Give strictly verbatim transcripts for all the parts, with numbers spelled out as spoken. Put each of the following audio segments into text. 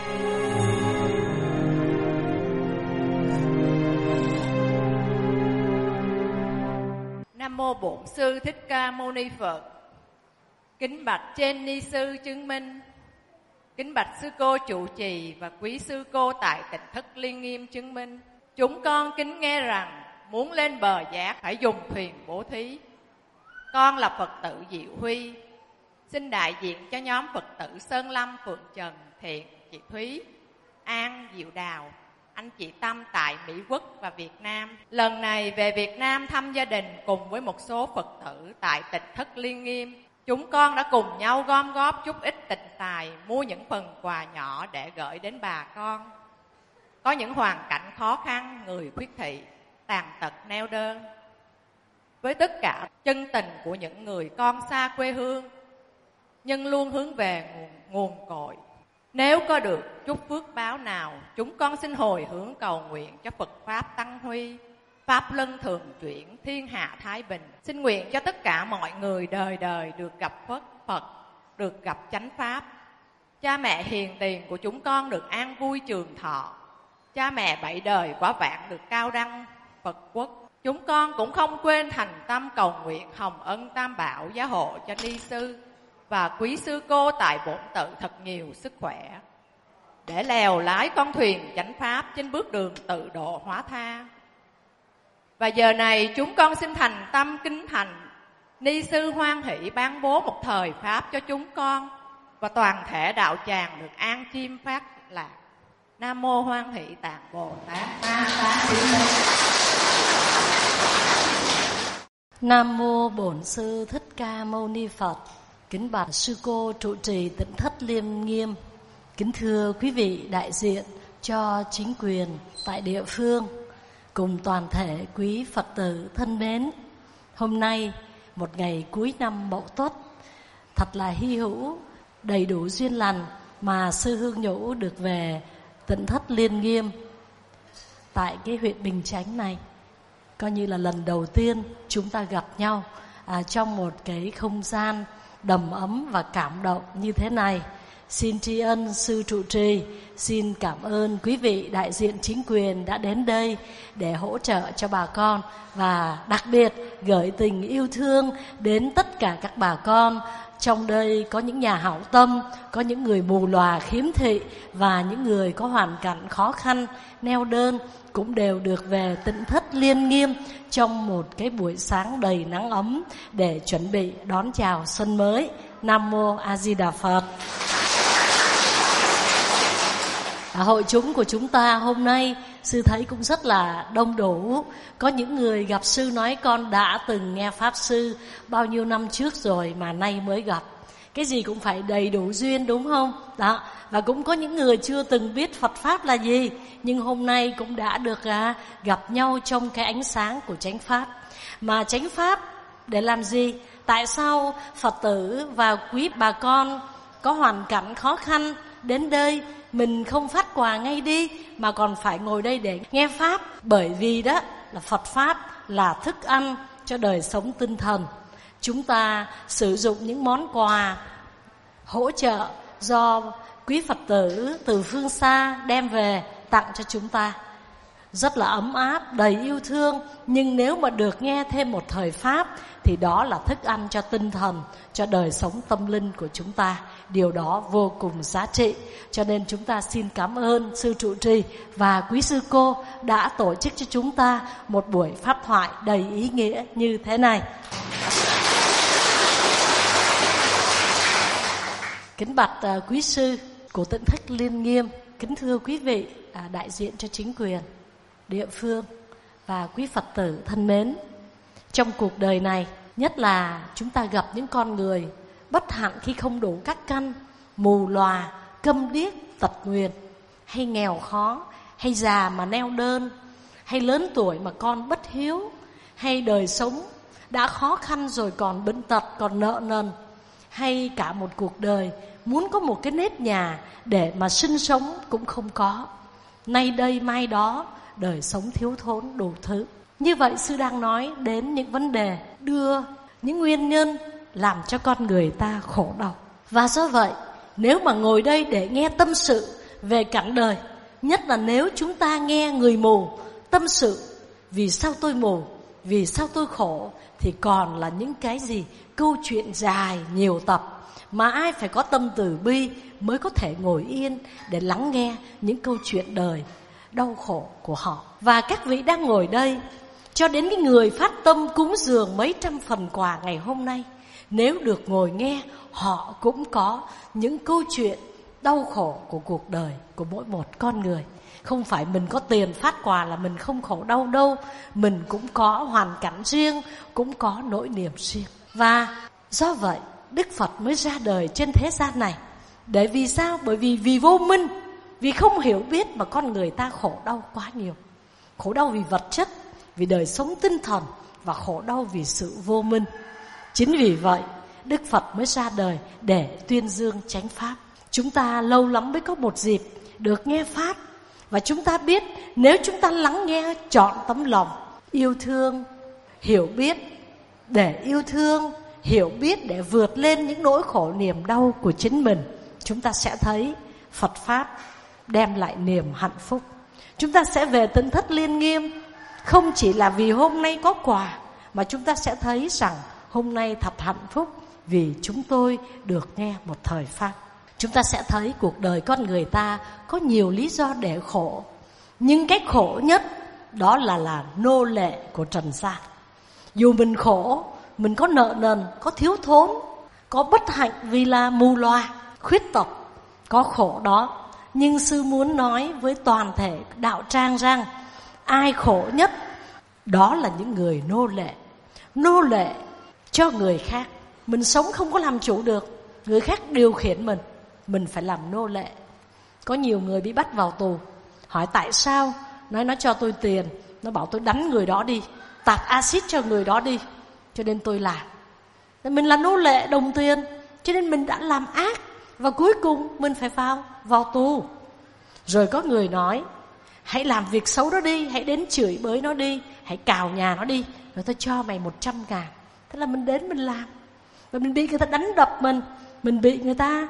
Nam mô Bổn Sư Thích Ca Mâu Ni Phật. Kính bạch trên ni sư chứng minh, kính bạch sư cô trụ trì và quý sư cô tại Tỉnh Thất Liên Nghiêm chứng minh. Chúng con kính nghe rằng muốn lên bờ giác phải dùng thuyền bố thí. Con là Phật tử Diệu Huy, xin đại diện cho nhóm Phật tử Sơn Lâm, Phượng Trần, Thiện, chị Thúy, An, Diệu Đào, anh chị Tâm tại Mỹ Quốc và Việt Nam. Lần này về Việt Nam thăm gia đình cùng với một số Phật tử tại Tỉnh Thất Liên Nghiêm. Chúng con đã cùng nhau gom góp chút ít tịnh tài, mua những phần quà nhỏ để gửi đến bà con. Có những hoàn cảnh khó khăn, người khuyết thị, tàn tật, neo đơn. Với tất cả chân tình của những người con xa quê hương, nhưng luôn hướng về nguồn, nguồn cội. Nếu có được chút phước báo nào, chúng con xin hồi hướng cầu nguyện cho Phật Pháp tăng huy, Pháp luân thường chuyển, thiên hạ thái bình. Xin nguyện cho tất cả mọi người đời đời được gặp Phật, Phật, được gặp chánh Pháp. Cha mẹ hiền tiền của chúng con được an vui trường thọ. Cha mẹ bảy đời quả vạn được cao đăng Phật quốc. Chúng con cũng không quên thành tâm cầu nguyện hồng ân tam bảo gia hộ cho ni sư và quý sư cô tại bổn tự thật nhiều sức khỏe, để lèo lái con thuyền chánh Pháp trên bước đường tự độ hóa tha. Và giờ này chúng con xin thành tâm kính thành ni sư hoan hỷ ban bố một thời Pháp cho chúng con và toàn thể đạo tràng được an chim phát lạc. Nam mô Hoan Hỷ Tạng Bồ Tát Ma Tát Thi. Nam mô Bổn Sư Thích Ca Mâu Ni Phật. Kính bạch sư cô trụ trì Tỉnh Thất Liên Nghiêm, kính thưa quý vị đại diện cho chính quyền tại địa phương cùng toàn thể quý Phật tử thân mến. Hôm nay một ngày cuối năm Mậu Tuất, thật là hy hữu, đầy đủ duyên lành mà sư Hương Nhũ được về Tỉnh Thất Liên Nghiêm tại cái huyện Bình Chánh này. Coi như là lần đầu tiên chúng ta gặp nhau à, trong một cái không gian đầm ấm và cảm động như thế này. Xin tri ân sư trụ trì, xin cảm ơn quý vị đại diện chính quyền đã đến đây để hỗ trợ cho bà con, và đặc biệt gửi tình yêu thương đến tất cả các bà con. Trong đây có những nhà hảo tâm, có những người mù lòa khiếm thị và những người có hoàn cảnh khó khăn, neo đơn cũng đều được về Tỉnh Thất Liên Nghiêm trong một cái buổi sáng đầy nắng ấm để chuẩn bị đón chào xuân mới. Nam mô A Di Đà Phật. À, hội chúng của chúng ta hôm nay sư thấy cũng rất là đông đủ. Có những người gặp sư nói con đã từng nghe Pháp sư bao nhiêu năm trước rồi mà nay mới gặp. Cái gì cũng phải đầy đủ duyên, đúng không? Đó. Và cũng có những người chưa từng biết Phật Pháp là gì, nhưng hôm nay cũng đã được à, gặp nhau trong cái ánh sáng của chánh Pháp. Mà chánh Pháp để làm gì? Tại sao Phật tử và quý bà con có hoàn cảnh khó khăn đến đây mình không phát quà ngay đi, mà còn phải ngồi đây để nghe Pháp? Bởi vì đó là Phật Pháp là thức ăn cho đời sống tinh thần. Chúng ta sử dụng những món quà hỗ trợ do quý Phật tử từ phương xa đem về tặng cho chúng ta, rất là ấm áp, đầy yêu thương. Nhưng nếu mà được nghe thêm một thời Pháp thì đó là thức ăn cho tinh thần, cho đời sống tâm linh của chúng ta. Điều đó vô cùng giá trị. Cho nên chúng ta xin cảm ơn sư trụ trì và quý sư cô đã tổ chức cho chúng ta một buổi pháp thoại đầy ý nghĩa như thế này. Kính bạch uh, quý sư của Tỉnh Thất Liên Nghiêm, kính thưa quý vị uh, đại diện cho chính quyền địa phương và quý Phật tử thân mến. Trong cuộc đời này, nhất là chúng ta gặp những con người bất hạnh khi không đủ các căn, mù lòa, câm điếc, tật nguyền, hay nghèo khó, hay già mà neo đơn, hay lớn tuổi mà con bất hiếu, hay đời sống đã khó khăn rồi còn bệnh tật, còn nợ nần, hay cả một cuộc đời muốn có một cái nếp nhà để mà sinh sống cũng không có. Nay đây mai đó, đời sống thiếu thốn đủ thứ. Như vậy sư đang nói đến những vấn đề đưa những nguyên nhân làm cho con người ta khổ đau. Và do vậy, nếu mà ngồi đây để nghe tâm sự về cảnh đời, nhất là nếu chúng ta nghe người mù tâm sự vì sao tôi mù, vì sao tôi khổ, thì còn là những cái gì? Câu chuyện dài nhiều tập mà ai phải có tâm từ bi mới có thể ngồi yên để lắng nghe những câu chuyện đời đau khổ của họ. Và các vị đang ngồi đây, cho đến cái người phát tâm cúng dường mấy trăm phần quà ngày hôm nay, nếu được ngồi nghe, họ cũng có những câu chuyện đau khổ của cuộc đời của mỗi một con người. Không phải mình có tiền phát quà là mình không khổ đau đâu. Mình cũng có hoàn cảnh riêng, cũng có nỗi niềm riêng. Và do vậy Đức Phật mới ra đời trên thế gian này. Để vì sao? Bởi vì vì vô minh, vì không hiểu biết mà con người ta khổ đau quá nhiều. Khổ đau vì vật chất, vì đời sống tinh thần, và khổ đau vì sự vô minh. Chính vì vậy Đức Phật mới ra đời để tuyên dương chánh pháp. Chúng ta lâu lắm mới có một dịp được nghe pháp, và chúng ta biết nếu chúng ta lắng nghe trọn tấm lòng yêu thương, hiểu biết để yêu thương, hiểu biết để vượt lên những nỗi khổ niềm đau của chính mình, chúng ta sẽ thấy Phật Pháp đem lại niềm hạnh phúc. Chúng ta sẽ về Tỉnh Thất Liên Nghiêm, không chỉ là vì hôm nay có quà, mà chúng ta sẽ thấy rằng hôm nay thật hạnh phúc vì chúng tôi được nghe một thời Pháp. Chúng ta sẽ thấy cuộc đời con người ta có nhiều lý do để khổ, nhưng cái khổ nhất đó là là nô lệ của trần gian. Dù mình khổ, mình có nợ nần, có thiếu thốn, có bất hạnh vì là mù loà, khuyết tật, có khổ đó, nhưng sư muốn nói với toàn thể đạo tràng rằng ai khổ nhất đó là những người nô lệ. Nô lệ cho người khác. Mình sống không có làm chủ được, người khác điều khiển mình, mình phải làm nô lệ. Có nhiều người bị bắt vào tù, hỏi tại sao? Nói nó cho tôi tiền, nó bảo tôi đánh người đó đi, tạt axit cho người đó đi, cho nên tôi làm. Mình là nô lệ đồng tiền, cho nên mình đã làm ác, và cuối cùng mình phải vào vào tù. Rồi có người nói hãy làm việc xấu đó đi, hãy đến chửi bới nó đi, hãy cào nhà nó đi, rồi tôi cho mày một trăm ngàn. Thế là mình đến mình làm, và mình bị người ta đánh đập mình, mình bị người ta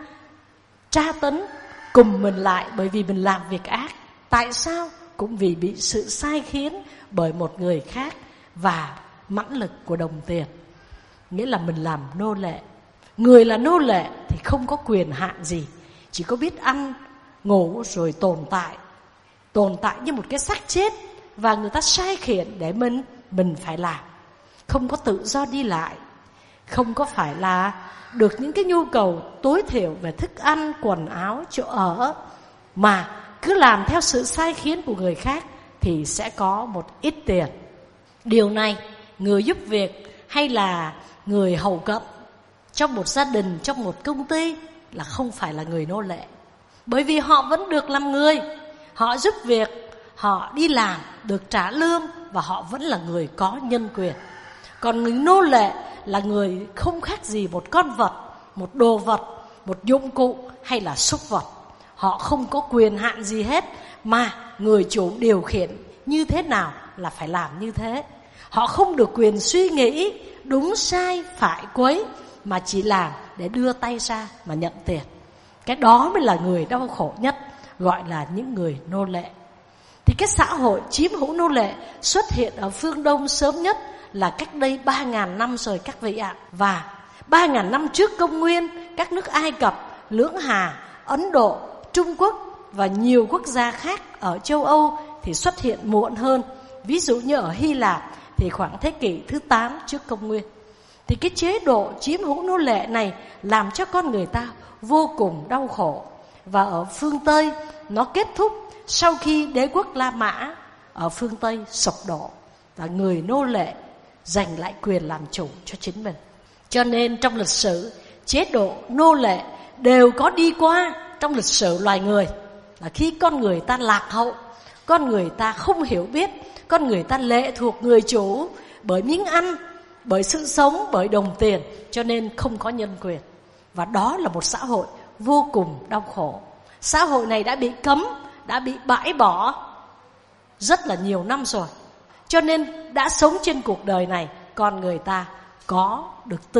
tra tấn cùng mình lại, bởi vì mình làm việc ác. Tại sao? Cũng vì bị sự sai khiến bởi một người khác và mãnh lực của đồng tiền. Nghĩa là mình làm nô lệ. Người là nô lệ thì không có quyền hạn gì, chỉ có biết ăn, ngủ rồi tồn tại. Tồn tại như một cái xác chết, và người ta sai khiển để mình mình phải làm. Không có tự do đi lại, không có phải là được những cái nhu cầu tối thiểu về thức ăn, quần áo, chỗ ở, mà cứ làm theo sự sai khiến của người khác thì sẽ có một ít tiền. Điều này người giúp việc hay là người hầu cận trong một gia đình, trong một công ty là không phải là người nô lệ. Bởi vì họ vẫn được làm người, họ giúp việc, họ đi làm được trả lương, và họ vẫn là người có nhân quyền. Còn người nô lệ là người không khác gì một con vật, một đồ vật, một dụng cụ hay là súc vật. Họ không có quyền hạn gì hết, mà người chủ điều khiển như thế nào là phải làm như thế. Họ không được quyền suy nghĩ đúng sai phải quấy, mà chỉ làm để đưa tay ra mà nhận tiền. Cái đó mới là người đau khổ nhất, gọi là những người nô lệ. Thì cái xã hội chiếm hữu nô lệ xuất hiện ở phương Đông sớm nhất là cách đây ba ngàn năm rồi các vị ạ. Và ba ngàn năm trước công nguyên, các nước Ai Cập, Lưỡng Hà, Ấn Độ, Trung Quốc và nhiều quốc gia khác ở châu Âu thì xuất hiện muộn hơn. Ví dụ như ở Hy Lạp thì khoảng thế kỷ thứ tám trước công nguyên. Thì cái chế độ chiếm hữu nô lệ này làm cho con người ta vô cùng đau khổ. Và ở phương Tây nó kết thúc sau khi đế quốc La Mã ở phương Tây sụp đổ, và người nô lệ giành lại quyền làm chủ cho chính mình. Cho nên trong lịch sử, chế độ nô lệ đều có đi qua trong lịch sử loài người. Là khi con người ta lạc hậu, con người ta không hiểu biết, con người ta lệ thuộc người chủ bởi miếng ăn, bởi sự sống, bởi đồng tiền, cho nên không có nhân quyền. Và đó là một xã hội vô cùng đau khổ. Xã hội này đã bị cấm, đã bị bãi bỏ rất là nhiều năm rồi. Cho nên đã sống trên cuộc đời này, con người ta có được tự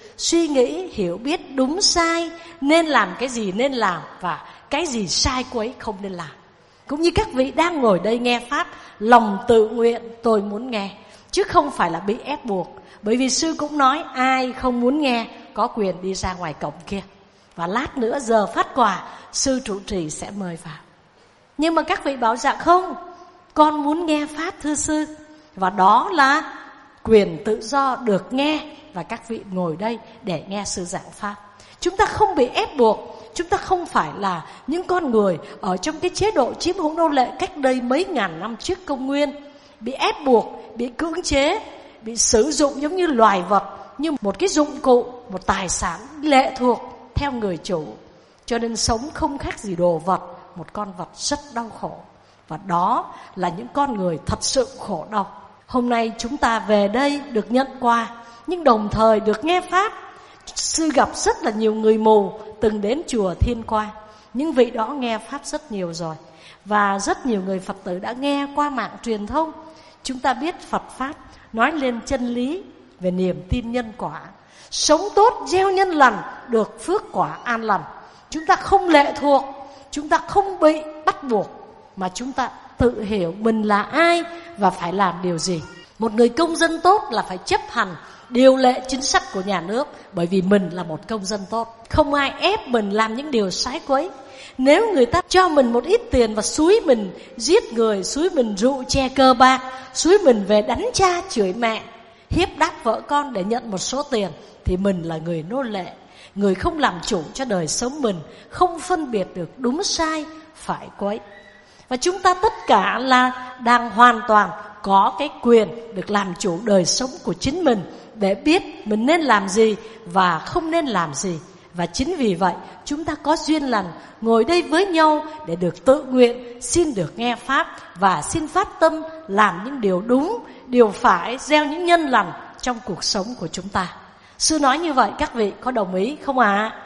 suy nghĩ, hiểu biết đúng sai, nên làm cái gì nên làm và cái gì sai quấy không nên làm. Cũng như các vị đang ngồi đây nghe Pháp, lòng tự nguyện tôi muốn nghe, chứ không phải là bị ép buộc. Bởi vì sư cũng nói ai không muốn nghe có quyền đi ra ngoài cổng kia. Và lát nữa giờ phát quà, sư trụ trì sẽ mời vào. Nhưng mà các vị bảo dạ không, con muốn nghe Pháp thưa sư. Và đó là quyền tự do được nghe. Và các vị ngồi đây để nghe sư giảng Pháp. Chúng ta không bị ép buộc. Chúng ta không phải là những con người ở trong cái chế độ chiếm hữu nô lệ cách đây mấy ngàn năm trước công nguyên, bị ép buộc, bị cưỡng chế, bị sử dụng giống như loài vật, như một cái dụng cụ, một tài sản lệ thuộc theo người chủ. Cho nên sống không khác gì đồ vật, một con vật rất đau khổ. Và đó là những con người thật sự khổ đau. Hôm nay chúng ta về đây được nhận quà, nhưng đồng thời được nghe Pháp. Sư gặp rất là nhiều người mù từng đến chùa Thiên Quang. Những vị đó nghe Pháp rất nhiều rồi. Và rất nhiều người Phật tử đã nghe qua mạng truyền thông. Chúng ta biết Phật Pháp nói lên chân lý về niềm tin nhân quả. Sống tốt, gieo nhân lành, được phước quả an lành. Chúng ta không lệ thuộc, chúng ta không bị bắt buộc, mà chúng ta tự hiểu mình là ai và phải làm điều gì. Một người công dân tốt là phải chấp hành điều lệ chính sách của nhà nước, bởi vì mình là một công dân tốt. Không ai ép mình làm những điều sai quấy. Nếu người ta cho mình một ít tiền và xúi mình giết người, xúi mình rượu chè cờ bạc, xúi mình về đánh cha chửi mẹ, hiếp đáp vợ con để nhận một số tiền, thì mình là người nô lệ, người không làm chủ cho đời sống mình, không phân biệt được đúng sai, phải quấy. Và chúng ta tất cả là đang hoàn toàn có cái quyền được làm chủ đời sống của chính mình, để biết mình nên làm gì và không nên làm gì. Và chính vì vậy chúng ta có duyên lành ngồi đây với nhau để được tự nguyện xin được nghe Pháp và xin phát tâm làm những điều đúng, điều phải, gieo những nhân lành trong cuộc sống của chúng ta. Sư nói như vậy, các vị có đồng ý không ạ? À?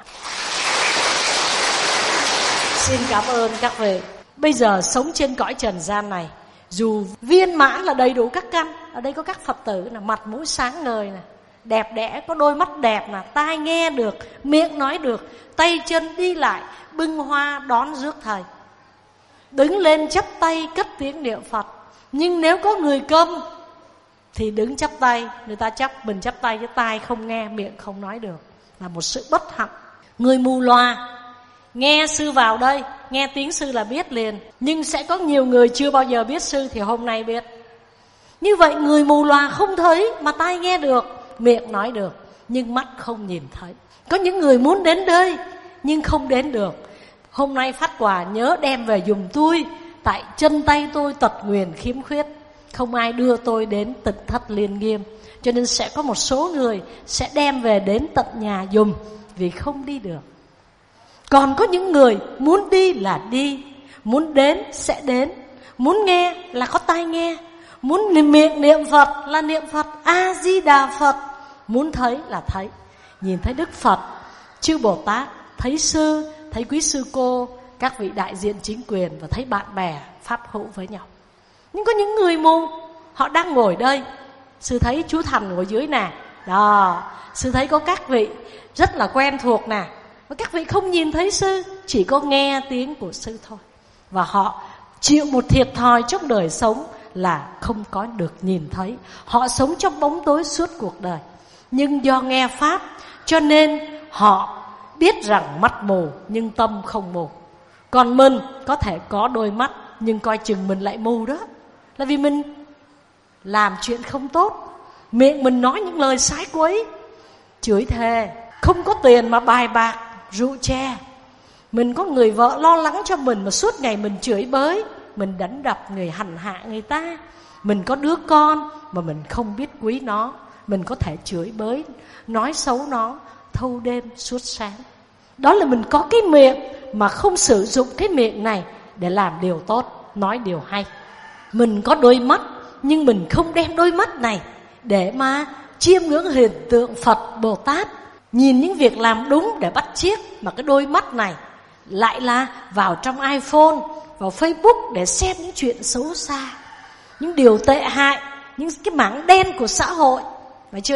Xin cảm ơn các vị. Bây giờ sống trên cõi trần gian này, dù viên mãn là đầy đủ các căn, ở đây có các Phật tử là mặt mũi sáng ngời nè, đẹp đẽ, có đôi mắt đẹp nè, tai nghe được, miệng nói được, tay chân đi lại, bưng hoa đón rước thầy, đứng lên chắp tay cất tiếng niệm Phật. Nhưng nếu có người câm thì đứng chắp tay, người ta chắp, mình chắp tay với tai không nghe, miệng không nói được, là một sự bất hạnh. Người mù loa nghe sư vào đây, nghe tiếng sư là biết liền. Nhưng sẽ có nhiều người chưa bao giờ biết sư thì hôm nay biết. Như vậy người mù loa không thấy mà tai nghe được, miệng nói được, nhưng mắt không nhìn thấy. Có những người muốn đến đây nhưng không đến được. Hôm nay phát quà nhớ đem về dùm tôi, tại chân tay tôi tật nguyền khiếm khuyết, không ai đưa tôi đến Tịnh Thất Liên Nghiêm. Cho nên sẽ có một số người sẽ đem về đến tận nhà dùm, vì không đi được. Còn có những người muốn đi là đi, muốn đến sẽ đến, muốn nghe là có tai nghe, muốn miệng niệm Phật là niệm Phật, A-di-đà Phật, muốn thấy là thấy. Nhìn thấy Đức Phật, chư Bồ Tát, thấy sư, thấy quý sư cô, các vị đại diện chính quyền, và thấy bạn bè pháp hữu với nhau. Nhưng có những người mù, họ đang ngồi đây. Sư thấy chú Thành ngồi dưới nè, đó, sư thấy có các vị rất là quen thuộc nè, và các vị không nhìn thấy sư, chỉ có nghe tiếng của sư thôi. Và họ chịu một thiệt thòi trong đời sống là không có được nhìn thấy. Họ sống trong bóng tối suốt cuộc đời. Nhưng do nghe Pháp cho nên họ biết rằng mắt mù nhưng tâm không mù. Còn mình có thể có đôi mắt nhưng coi chừng mình lại mù đó, là vì mình làm chuyện không tốt, miệng mình nói những lời sái quấy, chửi thề, không có tiền mà bài bạc, rượu chè. Mình có người vợ lo lắng cho mình mà suốt ngày mình chửi bới, mình đánh đập người, hành hạ người ta. Mình có đứa con mà mình không biết quý nó, mình có thể chửi bới, nói xấu nó thâu đêm suốt sáng. Đó là mình có cái miệng mà không sử dụng cái miệng này để làm điều tốt, nói điều hay. Mình có đôi mắt nhưng mình không đem đôi mắt này để mà chiêm ngưỡng hiện tượng Phật Bồ Tát, nhìn những việc làm đúng để bắt chước, mà cái đôi mắt này lại là vào trong iPhone, vào Facebook để xem những chuyện xấu xa, những điều tệ hại, những cái mảng đen của xã hội. Phải chưa nào?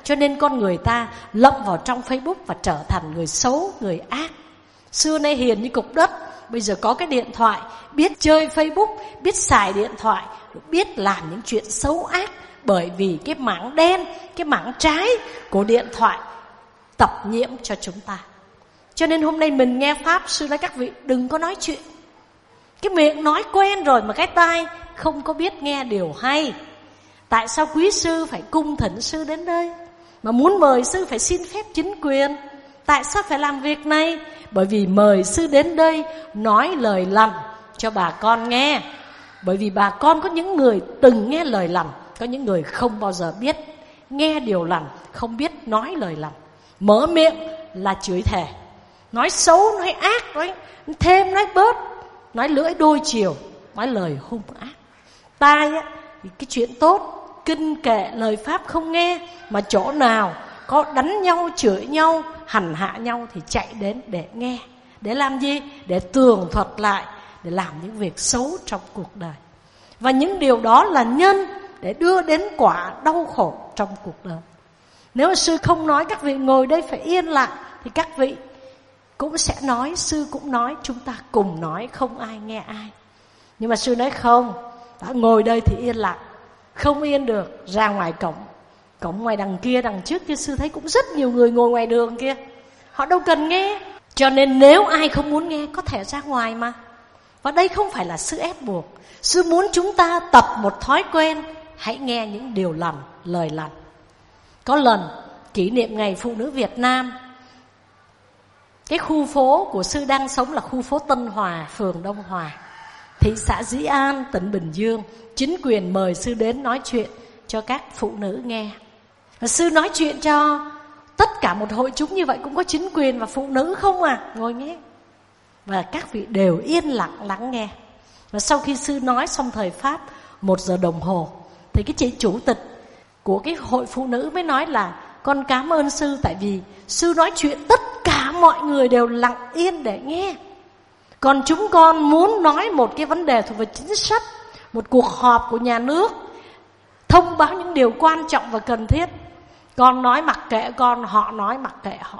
Cho nên con người ta lậm vào trong Facebook và trở thành người xấu, người ác. Xưa nay hiền như cục đất, bây giờ có cái điện thoại, biết chơi Facebook, biết xài điện thoại, biết làm những chuyện xấu ác. Bởi vì cái mảng đen, cái mảng trái của điện thoại tập nhiễm cho chúng ta. Cho nên hôm nay mình nghe Pháp, sư nói các vị đừng có nói chuyện. Cái miệng nói quen rồi mà cái tai không có biết nghe điều hay. Tại sao quý sư phải cung thỉnh sư đến đây? Mà muốn mời sư phải xin phép chính quyền. Tại sao phải làm việc này? Bởi vì mời sư đến đây nói lời lành cho bà con nghe. Bởi vì bà con có những người từng nghe lời lành, có những người không bao giờ biết nghe điều lành, không biết nói lời lành. Mở miệng là chửi thề, nói xấu, nói ác, nói thêm, nói bớt, nói lưỡi đôi chiều, nói lời hung ác. Tai á, cái chuyện tốt, kinh kệ, lời Pháp không nghe. Mà chỗ nào có đánh nhau, chửi nhau, hành hạ nhau thì chạy đến để nghe. Để làm gì? Để tường thuật lại, để làm những việc xấu trong cuộc đời. Và những điều đó là nhân để đưa đến quả đau khổ trong cuộc đời. Nếu sư không nói, các vị ngồi đây phải yên lặng, thì các vị cũng sẽ nói, sư cũng nói, chúng ta cùng nói, không ai nghe ai. Nhưng mà sư nói không, đã ngồi đây thì yên lặng. Không yên được, ra ngoài cổng. Cổng ngoài đằng kia, đằng trước kia, sư thấy cũng rất nhiều người ngồi ngoài đường kia. Họ đâu cần nghe. Cho nên nếu ai không muốn nghe, có thể ra ngoài mà. Và đây không phải là sư ép buộc. Sư muốn chúng ta tập một thói quen, hãy nghe những điều lành, lời lành. Có lần kỷ niệm ngày phụ nữ Việt Nam, cái khu phố của sư đang sống là khu phố Tân Hòa, phường Đông Hòa, thị xã Dĩ An, tỉnh Bình Dương. Chính quyền mời sư đến nói chuyện cho các phụ nữ nghe. Và sư nói chuyện cho tất cả một hội chúng như vậy, cũng có chính quyền và phụ nữ không à, ngồi nghe. Và các vị đều yên lặng lắng nghe. Và sau khi sư nói xong thời Pháp một giờ đồng hồ, thì cái chị chủ tịch của cái hội phụ nữ mới nói là con cảm ơn sư, tại vì sư nói chuyện tất cả mọi người đều lặng yên để nghe. Còn chúng con muốn nói một cái vấn đề thuộc về chính sách, một cuộc họp của nhà nước, thông báo những điều quan trọng và cần thiết. Con nói mặc kệ con, họ nói mặc kệ họ.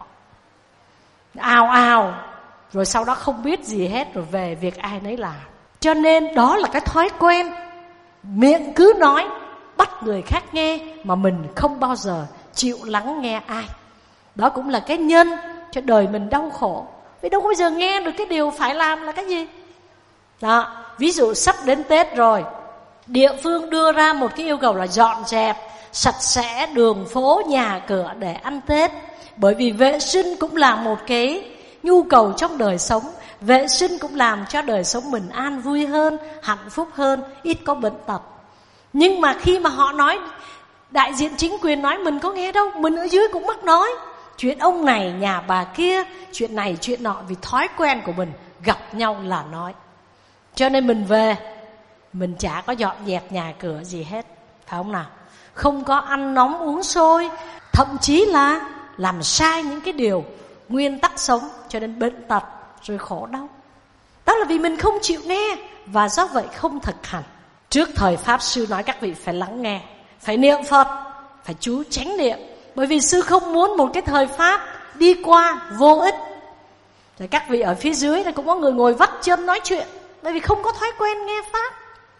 Ào ào, rồi sau đó không biết gì hết, rồi về việc ai nấy làm. Cho nên đó là cái thói quen, miệng cứ nói, bắt người khác nghe, mà mình không bao giờ chịu lắng nghe ai. Đó cũng là cái nhân cho đời mình đau khổ. Vì đâu có bao giờ nghe được cái điều phải làm là cái gì. Đó, ví dụ sắp đến Tết rồi, địa phương đưa ra một cái yêu cầu là dọn dẹp sạch sẽ đường phố, nhà cửa để ăn Tết. Bởi vì vệ sinh cũng là một cái nhu cầu trong đời sống. Vệ sinh cũng làm cho đời sống mình an vui hơn, hạnh phúc hơn, ít có bệnh tật. Nhưng mà khi mà họ nói, đại diện chính quyền nói, mình có nghe đâu. Mình ở dưới cũng mắc nói chuyện ông này, nhà bà kia, chuyện này, chuyện nọ. Vì thói quen của mình gặp nhau là nói. Cho nên mình về, mình chả có dọn dẹp nhà cửa gì hết, phải không nào? Không có ăn nóng uống sôi, thậm chí là làm sai những cái điều nguyên tắc sống, cho nên bệnh tật rồi khổ đau. Đó là vì mình không chịu nghe, và do vậy không thực hành. Trước thời Pháp, sư nói các vị phải lắng nghe, phải niệm Phật, phải chú chánh niệm. Bởi vì sư không muốn một cái thời Pháp đi qua vô ích. Rồi các vị ở phía dưới này cũng có người ngồi vắt chân nói chuyện, bởi vì không có thói quen nghe Pháp.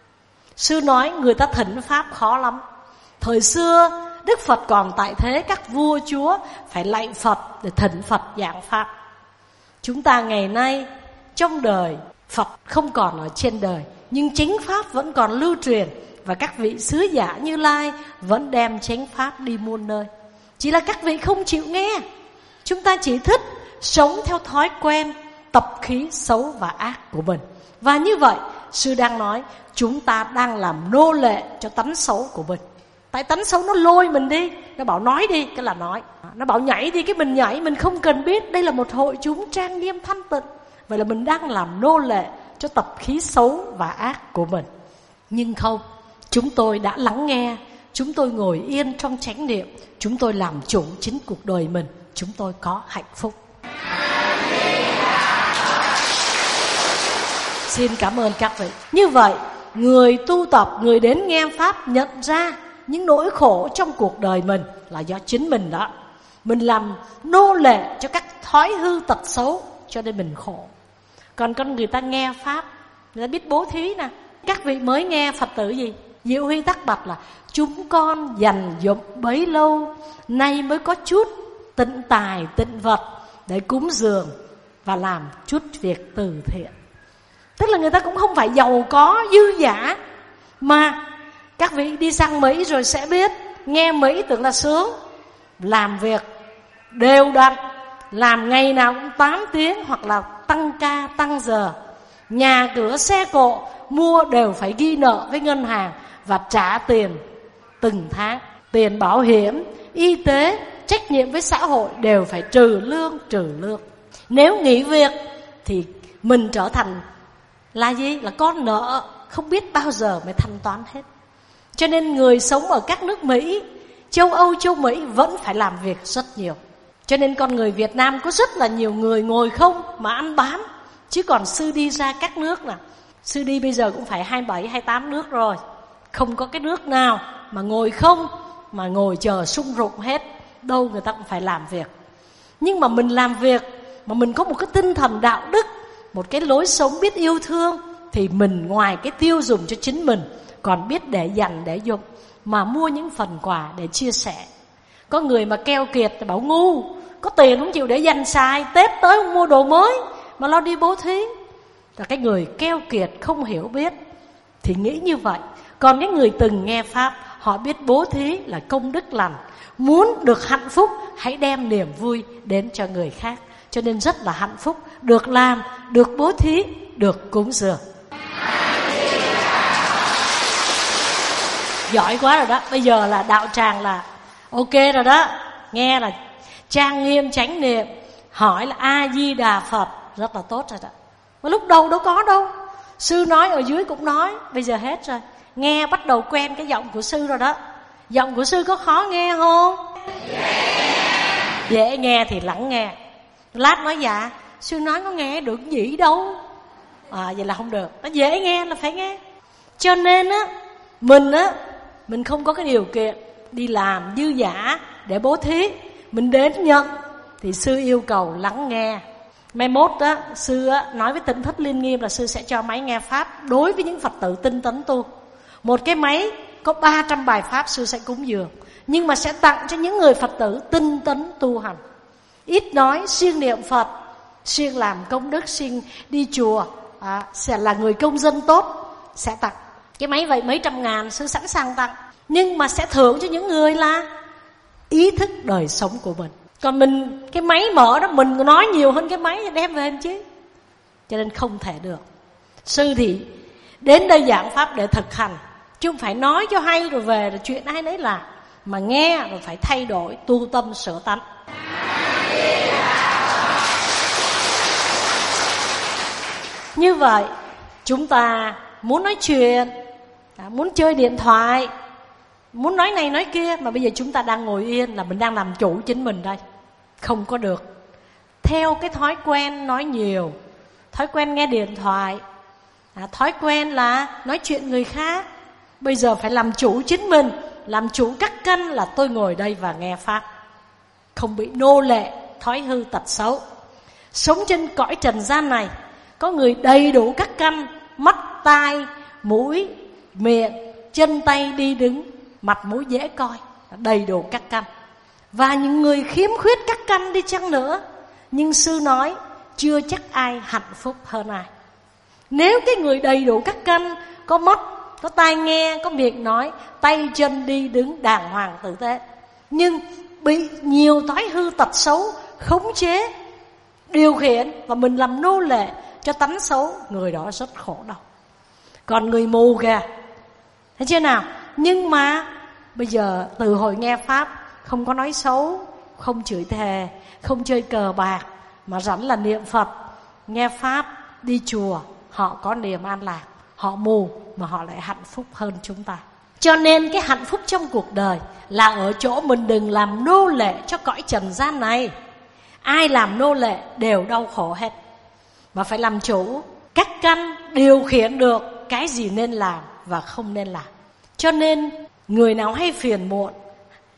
Sư nói người ta thỉnh Pháp khó lắm. Thời xưa Đức Phật còn tại thế, các vua chúa phải lạy Phật để thỉnh Phật giảng Pháp. Chúng ta ngày nay trong đời Phật không còn ở trên đời, nhưng chánh Pháp vẫn còn lưu truyền. Và các vị sứ giả Như Lai vẫn đem chánh Pháp đi muôn nơi. Chỉ là các vị không chịu nghe. Chúng ta chỉ thích sống theo thói quen, tập khí xấu và ác của mình. Và như vậy, sư đang nói chúng ta đang làm nô lệ cho tánh xấu của mình. Tại tánh xấu nó lôi mình đi, nó bảo nói đi, cái là nói. Nó bảo nhảy đi, cái mình nhảy. Mình không cần biết đây là một hội chúng trang nghiêm thanh tịnh. Vậy là mình đang làm nô lệ cho tập khí xấu và ác của mình. Nhưng không, chúng tôi đã lắng nghe, chúng tôi ngồi yên trong chánh niệm, chúng tôi làm chủ chính cuộc đời mình, chúng tôi có hạnh phúc. Xin cảm ơn các vị. Như vậy, người tu tập, người đến nghe Pháp nhận ra những nỗi khổ trong cuộc đời mình, là do chính mình đó. Mình làm nô lệ cho các thói hư tật xấu, cho nên mình khổ. Còn con người ta nghe Pháp, người ta biết bố thí nè. Các vị mới nghe Phật tử gì? Diệu Huy Tắc Bạch là chúng con dành dụm bấy lâu, nay mới có chút tịnh tài tịnh vật để cúng dường và làm chút việc từ thiện. Tức là người ta cũng không phải giàu có dư dả, mà các vị đi sang Mỹ rồi sẽ biết, nghe Mỹ tưởng là sướng. Làm việc đều đặn, làm ngày nào cũng tám tiếng hoặc là tăng ca tăng giờ. Nhà cửa xe cộ mua đều phải ghi nợ với ngân hàng và trả tiền từng tháng. Tiền bảo hiểm, y tế, trách nhiệm với xã hội đều phải trừ lương trừ lương. Nếu nghỉ việc thì mình trở thành là gì? Là con nợ, không biết bao giờ mới thanh toán hết. Cho nên người sống ở các nước Mỹ, châu Âu, châu Mỹ vẫn phải làm việc rất nhiều. Cho nên con người Việt Nam có rất là nhiều người ngồi không mà ăn bám. Chứ còn sư đi ra các nước là sư đi bây giờ cũng phải hai mươi bảy, hai mươi tám nước rồi. Không có cái nước nào mà ngồi không, mà ngồi chờ sung rụng hết. Đâu người ta cũng phải làm việc. Nhưng mà mình làm việc mà mình có một cái tinh thần đạo đức, một cái lối sống biết yêu thương, thì mình ngoài cái tiêu dùng cho chính mình còn biết để dành để dùng, mà mua những phần quà để chia sẻ. Có người mà keo kiệt thì bảo ngu, có tiền không chịu để dành xài, Tết tới không mua đồ mới mà lo đi bố thí. Là cái người keo kiệt không hiểu biết thì nghĩ như vậy. Còn cái người từng nghe Pháp, họ biết bố thí là công đức lành. Muốn được hạnh phúc, hãy đem niềm vui đến cho người khác. Cho nên rất là hạnh phúc, được làm, được bố thí, được cúng dường. Giỏi quá rồi đó. Bây giờ là đạo tràng là ok rồi đó. Nghe là trang nghiêm chánh niệm, hỏi là A-di-đà Phật, rất là tốt rồi đó. Mà lúc đầu đâu có đâu. Sư nói ở dưới cũng nói, bây giờ hết rồi. Nghe bắt đầu quen cái giọng của sư rồi đó. Giọng của sư có khó nghe không? Dễ, Dễ nghe thì lắng nghe. Lát nói dạ, sư nói có nghe được gì đâu. À vậy là không được. Nó dễ nghe là phải nghe. Cho nên á, mình á, mình không có cái điều kiện đi làm dư dả để bố thí. Mình đến nhận thì sư yêu cầu lắng nghe. Mai mốt á, sư á, nói với Tỉnh Thất Liên Nghiêm là sư sẽ cho máy nghe Pháp đối với những Phật tử tinh tấn tu. Một cái máy có ba trăm bài Pháp sư sẽ cúng dường, nhưng mà sẽ tặng cho những người Phật tử tinh tấn tu hành, ít nói, siêng niệm Phật, siêng làm công đức, siêng đi chùa, à, sẽ là người công dân tốt, sẽ tặng. Cái máy vậy mấy trăm ngàn sư sẵn sàng tặng, nhưng mà sẽ thưởng cho những người là ý thức đời sống của mình. Còn mình, cái máy mở đó, mình nói nhiều hơn cái máy đem về chứ. Cho nên không thể được. Sư thì đến đây giảng Pháp để thực hành, chứ không phải nói cho hay rồi về rồi chuyện ai nấy làm. Mà nghe rồi phải thay đổi, tu tâm sửa tánh. Như vậy chúng ta muốn nói chuyện, muốn chơi điện thoại, muốn nói này nói kia, mà bây giờ chúng ta đang ngồi yên là mình đang làm chủ chính mình đây. Không có được. Theo cái thói quen nói nhiều, thói quen nghe điện thoại, à, thói quen là nói chuyện người khác. Bây giờ phải làm chủ chính mình, làm chủ các căn là tôi ngồi đây và nghe Pháp, không bị nô lệ thói hư tật xấu. Sống trên cõi trần gian này, có người đầy đủ các căn: mắt, tai, mũi, miệng, chân tay đi đứng, mặt mũi dễ coi, đầy đủ các căn. Và những người khiếm khuyết các căn đi chăng nữa, nhưng sư nói chưa chắc ai hạnh phúc hơn ai. Nếu cái người đầy đủ các căn, có mắt, có tai nghe, có miệng nói, tay chân đi đứng đàng hoàng tử tế, nhưng bị nhiều thói hư tật xấu khống chế, điều khiển, và mình làm nô lệ cho tánh xấu, người đó rất khổ đau. Còn người mù kìa, thấy chưa nào? Nhưng mà bây giờ từ hồi nghe Pháp, không có nói xấu, không chửi thề, không chơi cờ bạc, mà rảnh là niệm Phật, nghe Pháp, đi chùa, họ có niềm an lạc. Họ mù mà họ lại hạnh phúc hơn chúng ta. Cho nên cái hạnh phúc trong cuộc đời là ở chỗ mình đừng làm nô lệ cho cõi trần gian này. Ai làm nô lệ đều đau khổ hết, mà phải làm chủ các căn, điều khiển được cái gì nên làm và không nên làm. Cho nên người nào hay phiền muộn,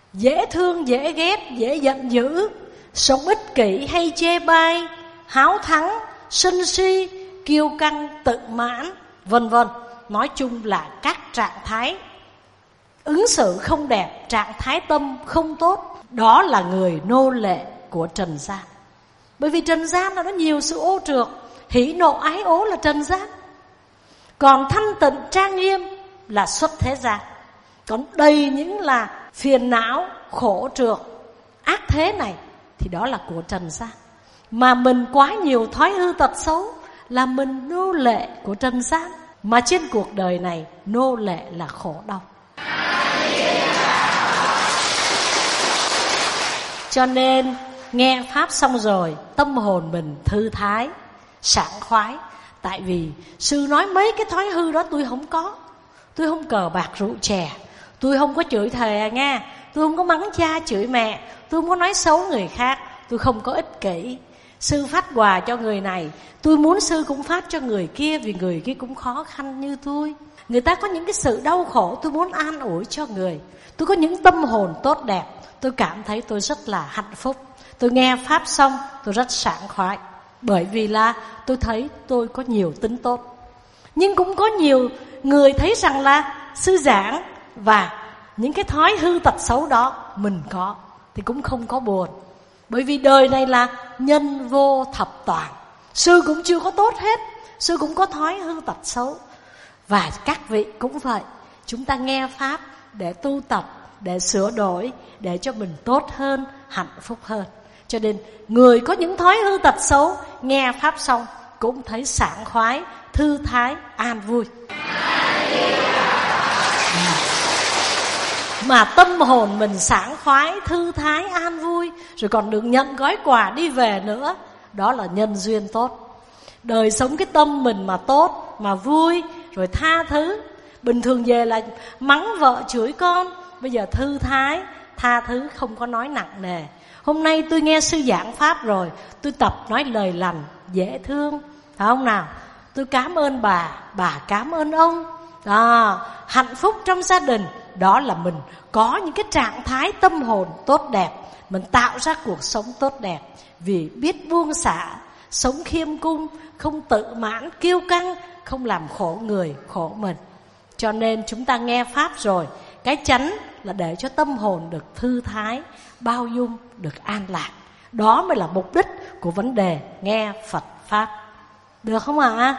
dễ thương dễ ghét, dễ giận dữ, sống ích kỷ hay chê bai, háo thắng, sân si, kiêu căng, tự mãn, vân vân. Nói chung là các trạng thái ứng xử không đẹp, trạng thái tâm không tốt. Đó là người nô lệ của trần gian. Bởi vì trần gian là nó nhiều sự ô trược, hỉ nộ ái ố là trần gian. Còn thanh tịnh trang nghiêm là xuất thế gian. Còn đầy những là phiền não, khổ trược, ác thế này thì đó là của trần gian. Mà mình quá nhiều thói hư tật xấu là mình nô lệ của trần gian. Mà trên cuộc đời này nô lệ là khổ đau. Cho nên nghe Pháp xong rồi tâm hồn mình thư thái, sảng khoái. Tại vì sư nói mấy cái thói hư đó tôi không có. Tôi không cờ bạc rượu chè, tôi không có chửi thề nghe, tôi không có mắng cha chửi mẹ, tôi không có nói xấu người khác, tôi không có ích kỷ. Sư phát quà cho người này, tôi muốn sư cũng phát cho người kia, vì người kia cũng khó khăn như tôi. Người ta có những cái sự đau khổ, tôi muốn an ủi cho người. Tôi có những tâm hồn tốt đẹp, tôi cảm thấy tôi rất là hạnh phúc. Tôi nghe Pháp xong tôi rất sảng khoái, bởi vì là tôi thấy tôi có nhiều tính tốt. Nhưng cũng có nhiều người thấy rằng là sư giảng và những cái thói hư tật xấu đó mình có thì cũng không có buồn. Bởi vì đời này là nhân vô thập toàn. Sư cũng chưa có tốt hết, sư cũng có thói hư tật xấu. Và các vị cũng vậy. Chúng ta nghe Pháp để tu tập, để sửa đổi, để cho mình tốt hơn, hạnh phúc hơn. Cho nên người có những thói hư tật xấu nghe Pháp xong cũng thấy sảng khoái, thư thái, an vui. Mà tâm hồn mình sảng khoái, thư thái, an vui, rồi còn được nhận gói quà đi về nữa, đó là nhân duyên tốt. Đời sống cái tâm mình mà tốt, mà vui, rồi tha thứ. Bình thường về là mắng vợ chửi con, bây giờ thư thái, tha thứ, không có nói nặng nề. Hôm nay tôi nghe sư giảng Pháp rồi, tôi tập nói lời lành, dễ thương, phải không nào? Tôi cảm ơn bà, bà cảm ơn ông. Đó, hạnh phúc trong gia đình, đó là mình có những cái trạng thái tâm hồn tốt đẹp. Mình tạo ra cuộc sống tốt đẹp, vì biết buông xả, sống khiêm cung, không tự mãn, kiêu căng, không làm khổ người, khổ mình. Cho nên chúng ta nghe Pháp rồi, cái chánh là để cho tâm hồn được thư thái, bao dung, được an lạc. Đó mới là mục đích của vấn đề nghe Phật Pháp. Được không ạ? À?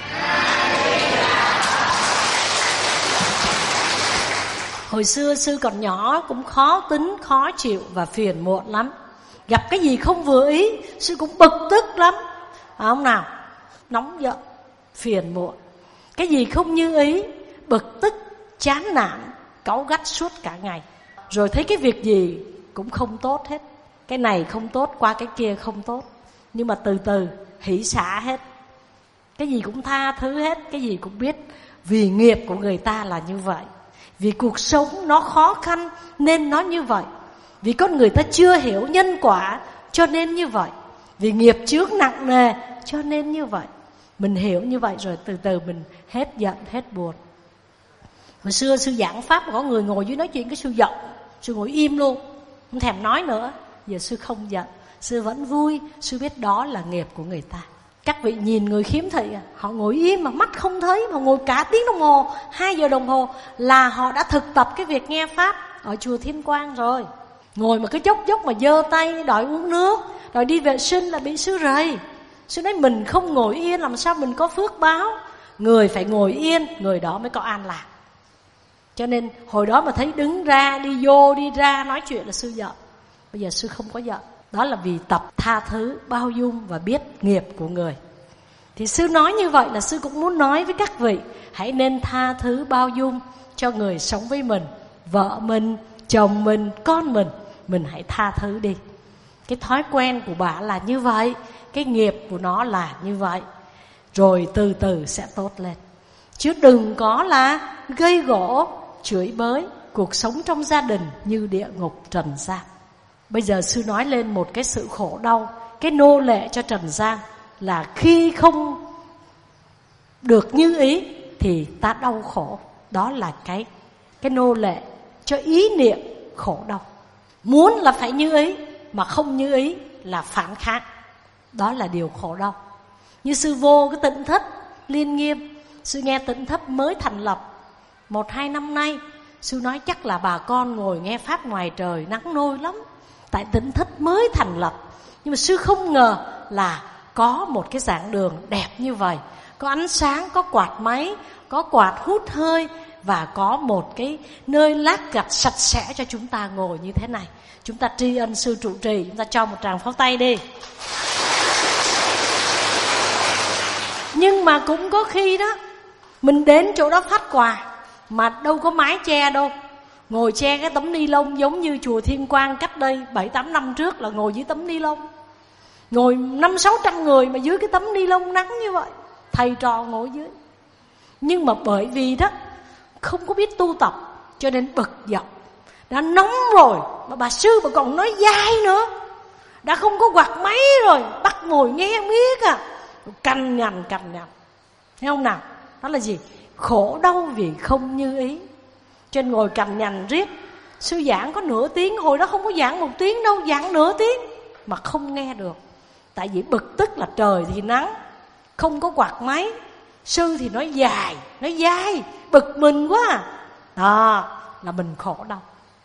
Hồi xưa sư còn nhỏ cũng khó tính, khó chịu và phiền muộn lắm. Gặp cái gì không vừa ý, sư cũng bực tức lắm. À, không nào? Nóng giận, phiền muộn. Cái gì không như ý, bực tức, chán nản, cáu gắt suốt cả ngày. Rồi thấy cái việc gì cũng không tốt hết. Cái này không tốt qua cái kia không tốt. Nhưng mà từ từ hỷ xả hết. Cái gì cũng tha thứ hết, cái gì cũng biết vì nghiệp của người ta là như vậy. Vì cuộc sống nó khó khăn nên nó như vậy. Vì con người ta chưa hiểu nhân quả cho nên như vậy. Vì nghiệp chướng nặng nề cho nên như vậy. Mình hiểu như vậy rồi từ từ mình hết giận, hết buồn. Hồi xưa sư giảng Pháp có người ngồi dưới nói chuyện, cái sư giận, sư ngồi im luôn, không thèm nói nữa. Giờ sư không giận, sư vẫn vui, sư biết đó là nghiệp của người ta. Các vị nhìn người khiếm thị, họ ngồi im mà mắt không thấy, mà ngồi cả tiếng đồng hồ, hai giờ đồng hồ là họ đã thực tập cái việc nghe Pháp ở chùa Thiên Quang rồi. Ngồi mà cứ chốc chốc mà giơ tay đòi uống nước, đòi đi vệ sinh là bị sư rầy. Sư nói mình không ngồi yên làm sao mình có phước báo. Người phải ngồi yên, người đó mới có an lạc. Cho nên hồi đó mà thấy đứng ra, đi vô, đi ra nói chuyện là sư giận. Bây giờ sư không có giận. Đó là vì tập tha thứ, bao dung và biết nghiệp của người. Thì sư nói như vậy là sư cũng muốn nói với các vị, hãy nên tha thứ, bao dung cho người sống với mình, vợ mình, chồng mình, con mình. Mình hãy tha thứ đi. Cái thói quen của bà là như vậy, cái nghiệp của nó là như vậy. Rồi từ từ sẽ tốt lên. Chứ đừng có là gây gổ, chửi bới. Cuộc sống trong gia đình như địa ngục trần gian. Bây giờ sư nói lên một cái sự khổ đau, cái nô lệ cho trần gian là khi không được như ý thì ta đau khổ. Đó là cái cái nô lệ cho ý niệm khổ đau. Muốn là phải như ý, mà không như ý là phản kháng. Đó là điều khổ đau. Như sư vô cái Tịnh Thất Liên Nghiêm, sư nghe Tịnh Thất mới thành lập một hai năm nay, sư nói chắc là bà con ngồi nghe pháp ngoài trời nắng nôi lắm, tại Tịnh Thất mới thành lập. Nhưng mà sư không ngờ là có một cái giảng đường đẹp như vậy, có ánh sáng, có quạt máy, có quạt hút hơi, và có một cái nơi lát gạch sạch sẽ cho chúng ta ngồi như thế này. Chúng ta tri ân sư trụ trì, chúng ta cho một tràng pháo tay đi. Nhưng mà cũng có khi đó mình đến chỗ đó phát quà mà đâu có mái che đâu, ngồi che cái tấm ni lông, giống như chùa Thiên Quang cách đây bảy tám năm trước là ngồi dưới tấm ni lông, ngồi năm sáu trăm người mà dưới cái tấm ni lông nắng như vậy, thầy trò ngồi dưới. Nhưng mà bởi vì đó không có biết tu tập cho nên bực dọc, đã nóng rồi mà bà sư bà còn nói dai nữa, đã không có quạt máy rồi bắt ngồi nghe miết à, cằn nhằn cằn nhằn. Thấy không nào? Đó là gì? Khổ đau vì không như ý. Trên ngồi cằn nhằn riết. Sư giảng có nửa tiếng, hồi đó không có giảng một tiếng đâu, giảng nửa tiếng mà không nghe được. Tại vì bực tức là trời thì nắng, không có quạt máy, sư thì nói dài, nói dai, bực mình quá à. Đó là mình khổ đau.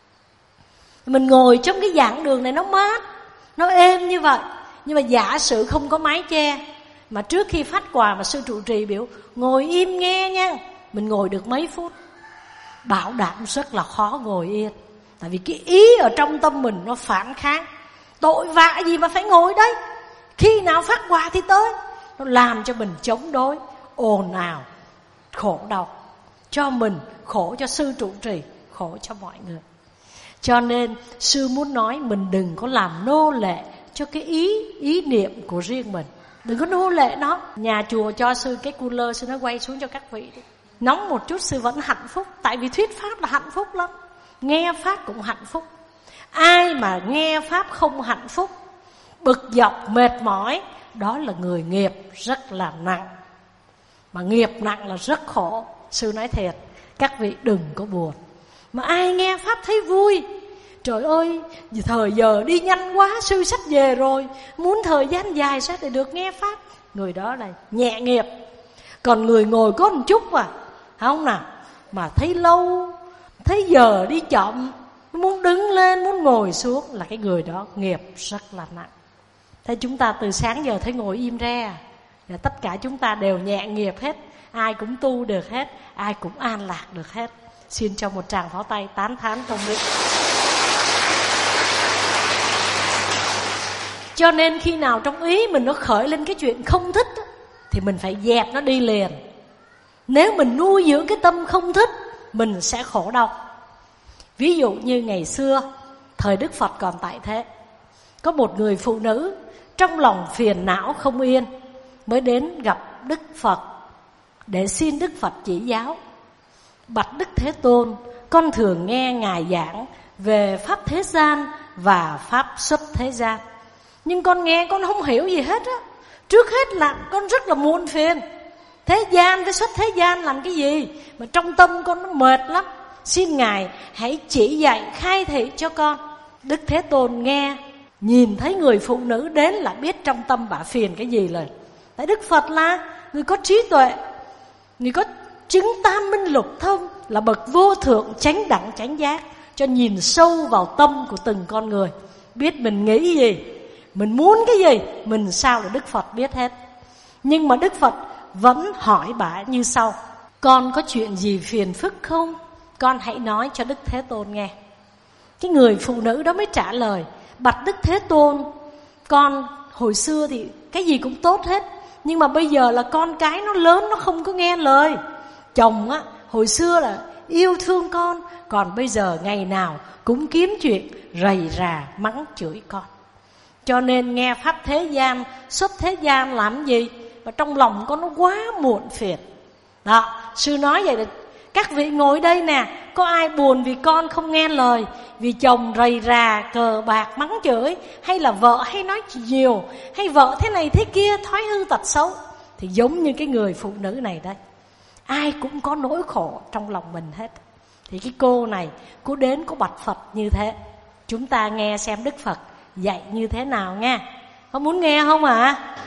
Mình ngồi trong cái giảng đường này nó mát, nó êm như vậy. Nhưng mà giả sử không có mái che, mà trước khi phát quà mà sư trụ trì biểu ngồi im nghe nha, mình ngồi được mấy phút, bảo đảm rất là khó ngồi yên. Tại vì cái ý ở trong tâm mình nó phản kháng, tội vạ gì mà phải ngồi đây, khi nào phát quà thì tới. Nó làm cho mình chống đối, ồn ào, khổ đau cho mình, khổ cho sư trụ trì, khổ cho mọi người. Cho nên sư muốn nói mình đừng có làm nô lệ cho cái ý ý niệm của riêng mình, đừng có nô lệ nó. Nhà chùa cho sư cái cooler, sư nó quay xuống cho các vị đi. Nóng một chút sư vẫn hạnh phúc, tại vì thuyết pháp là hạnh phúc lắm, nghe pháp cũng hạnh phúc. Ai mà nghe pháp không hạnh phúc, bực dọc mệt mỏi, đó là người nghiệp rất là nặng. Mà nghiệp nặng là rất khổ. Sư nói thiệt, các vị đừng có buồn. Mà ai nghe pháp thấy vui, trời ơi thời giờ đi nhanh quá, sư sắp về rồi, muốn thời gian dài sẽ để được nghe pháp, người đó là nhẹ nghiệp. Còn người ngồi có một chút à, không nào, mà thấy lâu, thấy giờ đi chậm, muốn đứng lên, muốn ngồi xuống, là cái người đó nghiệp rất là nặng. Thế chúng ta từ sáng giờ thấy ngồi im re, và tất cả chúng ta đều nhẹ nghiệp hết, ai cũng tu được hết, ai cũng an lạc được hết. Xin cho một tràng pháo tay tán thán công đức. Cho nên khi nào trong ý mình nó khởi lên cái chuyện không thích thì mình phải dẹp nó đi liền. Nếu mình nuôi dưỡng cái tâm không thích, mình sẽ khổ đau. Ví dụ như ngày xưa, thời Đức Phật còn tại thế, có một người phụ nữ trong lòng phiền não không yên, mới đến gặp Đức Phật để xin Đức Phật chỉ giáo. Bạch Đức Thế Tôn, con thường nghe Ngài giảng về pháp thế gian và pháp xuất thế gian, nhưng con nghe con không hiểu gì hết á. Trước hết là con rất là muộn phiền. Thế gian với xuất thế gian làm cái gì mà trong tâm con nó mệt lắm, xin Ngài hãy chỉ dạy khai thị cho con. Đức Thế Tôn nghe, nhìn thấy người phụ nữ đến là biết trong tâm bà phiền cái gì rồi. Tại Đức Phật là người có trí tuệ, người có chứng tam minh lục thông, là bậc vô thượng chánh đẳng chánh giác, cho nhìn sâu vào tâm của từng con người, biết mình nghĩ gì, mình muốn cái gì, mình sao là Đức Phật biết hết. Nhưng mà Đức Phật vẫn hỏi bà như sau: con có chuyện gì phiền phức không? Con hãy nói cho Đức Thế Tôn nghe. Cái người phụ nữ đó mới trả lời: bạch Đức Thế Tôn, con hồi xưa thì cái gì cũng tốt hết, nhưng mà bây giờ là con cái nó lớn, nó không có nghe lời. Chồng á, hồi xưa là yêu thương con, còn bây giờ ngày nào cũng kiếm chuyện rầy rà mắng chửi con. Cho nên nghe pháp thế gian, xuất thế gian làm gì mà trong lòng con nó quá muộn phiền. Đó, sư nói vậy là các vị ngồi đây nè, có ai buồn vì con không nghe lời, vì chồng rầy rà, cờ bạc, mắng chửi, hay là vợ hay nói nhiều, hay vợ thế này thế kia, thói hư tật xấu, thì giống như cái người phụ nữ này đây, ai cũng có nỗi khổ trong lòng mình hết. Thì cái cô này, cô đến có bạch Phật như thế, Chúng ta nghe xem Đức Phật dạy như thế nào nha. Có muốn nghe không ạ? À?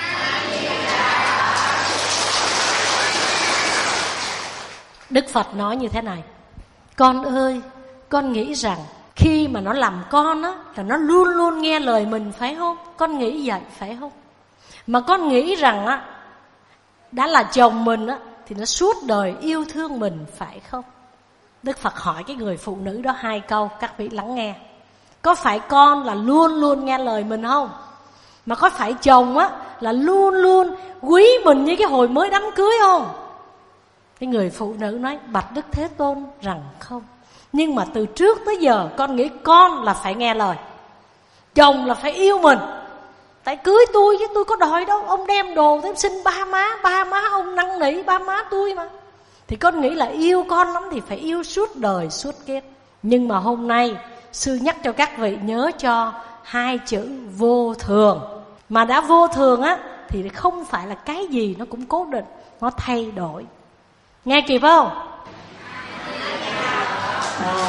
Đức Phật nói như thế này: con ơi, con nghĩ rằng khi mà nó làm con á, là nó luôn luôn nghe lời mình, phải không? Con nghĩ vậy, phải không? Mà con nghĩ rằng á, đã là chồng mình á, thì nó suốt đời yêu thương mình, phải không? Đức Phật hỏi cái người phụ nữ đó hai câu, các vị lắng nghe. Có phải con là luôn luôn nghe lời mình không? Mà có phải chồng á là luôn luôn quý mình như cái hồi mới đám cưới không? Cái người phụ nữ nói: bạch Đức Thế Tôn, rằng không. Nhưng mà từ trước tới giờ con nghĩ con là phải nghe lời, chồng là phải yêu mình. Tại cưới tôi chứ tôi có đòi đâu, ông đem đồ tới xin ba má, ba má ông năn nỉ ba má tôi mà. Thì con nghĩ là yêu con lắm thì phải yêu suốt đời suốt kiếp. Nhưng mà hôm nay sư nhắc cho các vị nhớ cho hai chữ vô thường. Mà đã vô thường á thì không phải là cái gì nó cũng cố định, nó thay đổi. Nghe kịp không? À,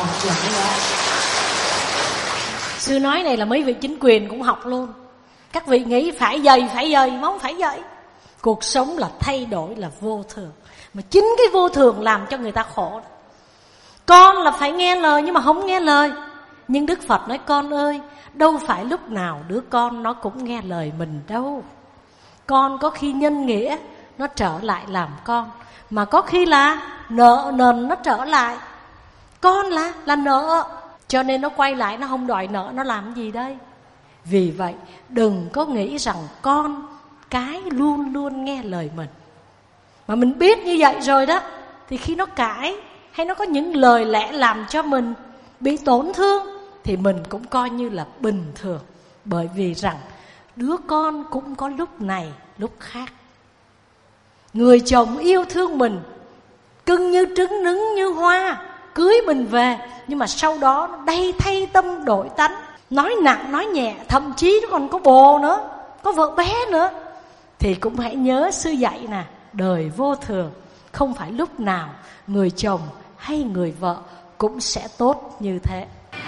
sư nói này là mấy vị chính quyền cũng học luôn. Các vị nghĩ phải dày phải dày mà không phải vậy. Cuộc sống là thay đổi, là vô thường. Mà chính cái vô thường làm cho người ta khổ. Con là phải nghe lời nhưng mà không nghe lời. Nhưng Đức Phật nói: con ơi, đâu phải lúc nào đứa con nó cũng nghe lời mình đâu. Con có khi nhân nghĩa nó trở lại làm con, mà có khi là nợ nần nó trở lại. Con là là nợ, cho nên nó quay lại nó không đòi nợ, nó làm gì đây? Vì vậy đừng có nghĩ rằng con cái luôn luôn nghe lời mình. Mà mình biết như vậy rồi đó, thì khi nó cãi hay nó có những lời lẽ làm cho mình bị tổn thương thì mình cũng coi như là bình thường. Bởi vì rằng đứa con cũng có lúc này lúc khác. Người chồng yêu thương mình, cưng như trứng nứng như hoa, cưới mình về, nhưng mà sau đó nó đầy thay tâm đổi tánh, nói nặng nói nhẹ, thậm chí nó còn có bồ nữa, có vợ bé nữa. Thì cũng hãy nhớ sư dạy nè, đời vô thường, không phải lúc nào người chồng hay người vợ cũng sẽ tốt như thế.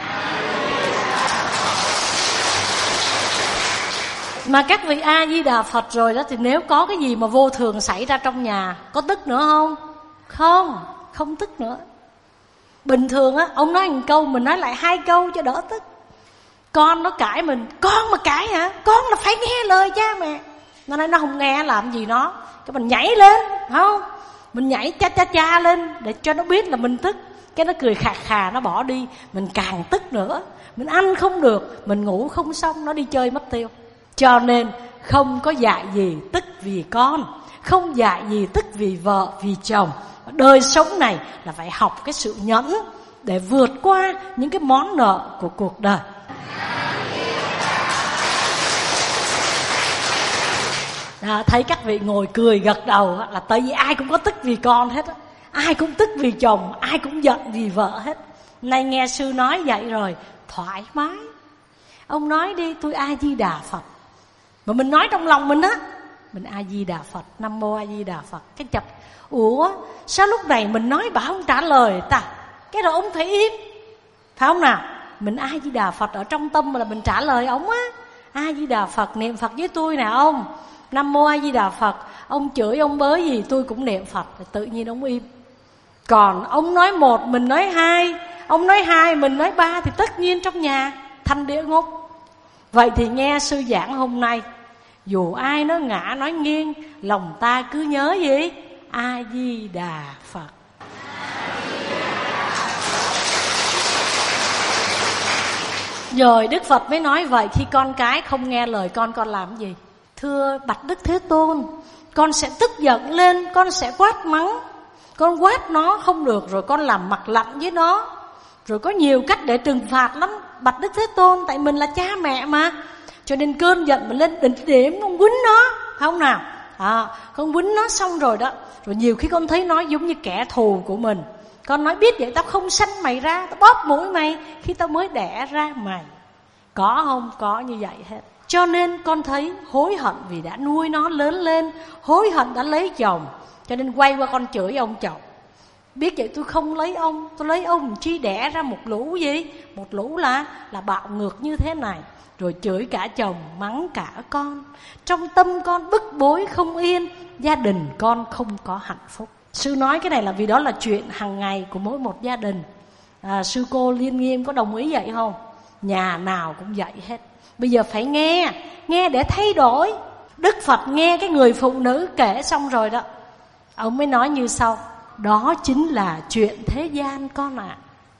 Mà các vị A Di Đà Phật rồi đó, thì nếu có cái gì mà vô thường xảy ra trong nhà, có tức nữa không? Không, không tức nữa. Bình thường á, ông nói một câu mình nói lại hai câu cho đỡ tức. Con nó cãi mình, con mà cãi hả? Con là phải nghe lời cha mẹ. Nó nói nó không nghe làm gì nó, cái mình nhảy lên, không? Mình nhảy cha cha cha lên để cho nó biết là mình tức. Cái nó cười khà khà nó bỏ đi, mình càng tức nữa. Mình ăn không được, mình ngủ không xong, nó đi chơi mất tiêu. Cho nên không có dạy gì tức vì con, không dạy gì tức vì vợ, vì chồng. Đời sống này là phải học cái sự nhẫn để vượt qua những cái món nợ của cuộc đời. Đó, thấy các vị ngồi cười gật đầu là tại vì ai cũng có tức vì con hết á. Ai cũng tức vì chồng, ai cũng giận vì vợ hết. Nay nghe sư nói vậy rồi, thoải mái. Ông nói đi, tôi A Di Đà Phật. Mà mình nói trong lòng mình á, mình A Di Đà Phật, Nam Mô A Di Đà Phật. Cái chập, ủa sao lúc này mình nói bà không trả lời ta? Cái rồi ông phải im, phải không nào? Mình A Di Đà Phật ở trong tâm là mình trả lời ông á. A Di Đà Phật, niệm Phật với tôi nè ông. Nam Mô A Di Đà Phật. Ông chửi ông bới gì tôi cũng niệm Phật, tự nhiên ông im. Còn ông nói một mình nói hai, ông nói hai mình nói ba, thì tất nhiên trong nhà thành địa ngục. Vậy thì nghe sư giảng hôm nay, dù ai nói ngã nói nghiêng, lòng ta cứ nhớ gì? A Di Đà Phật. Rồi Đức Phật mới nói vậy, khi con cái không nghe lời con, con làm gì? Thưa bạch Đức Thế Tôn, con sẽ tức giận lên, con sẽ quát mắng. Con quát nó không được, rồi con làm mặt lạnh với nó. Rồi có nhiều cách để trừng phạt lắm bạch Đức Thế Tôn, tại mình là cha mẹ mà. Cho nên cơn giận mình lên đỉnh điểm, con quýnh nó, phải không nào? À, con quýnh nó xong rồi đó. Rồi nhiều khi con thấy nó giống như kẻ thù của mình. Con nói biết vậy tao không sanh mày ra, tao bóp mũi mày khi tao mới đẻ ra mày. Có không? Có như vậy hết. Cho nên con thấy hối hận vì đã nuôi nó lớn lên, hối hận đã lấy chồng, cho nên quay qua con chửi ông chồng. Biết vậy tôi không lấy ông, tôi lấy ông chi đẻ ra một lũ gì? Một lũ là là bạo ngược như thế này. Rồi chửi cả chồng, mắng cả con. Trong tâm con bức bối không yên, gia đình con không có hạnh phúc. Sư nói cái này là vì đó là chuyện hàng ngày của mỗi một gia đình. à, Sư cô Liên Nghiêm có đồng ý vậy không? Nhà nào cũng vậy hết. Bây giờ phải nghe, nghe để thay đổi. Đức Phật nghe cái người phụ nữ kể xong rồi đó, ông mới nói như sau: đó chính là chuyện thế gian con ạ. À.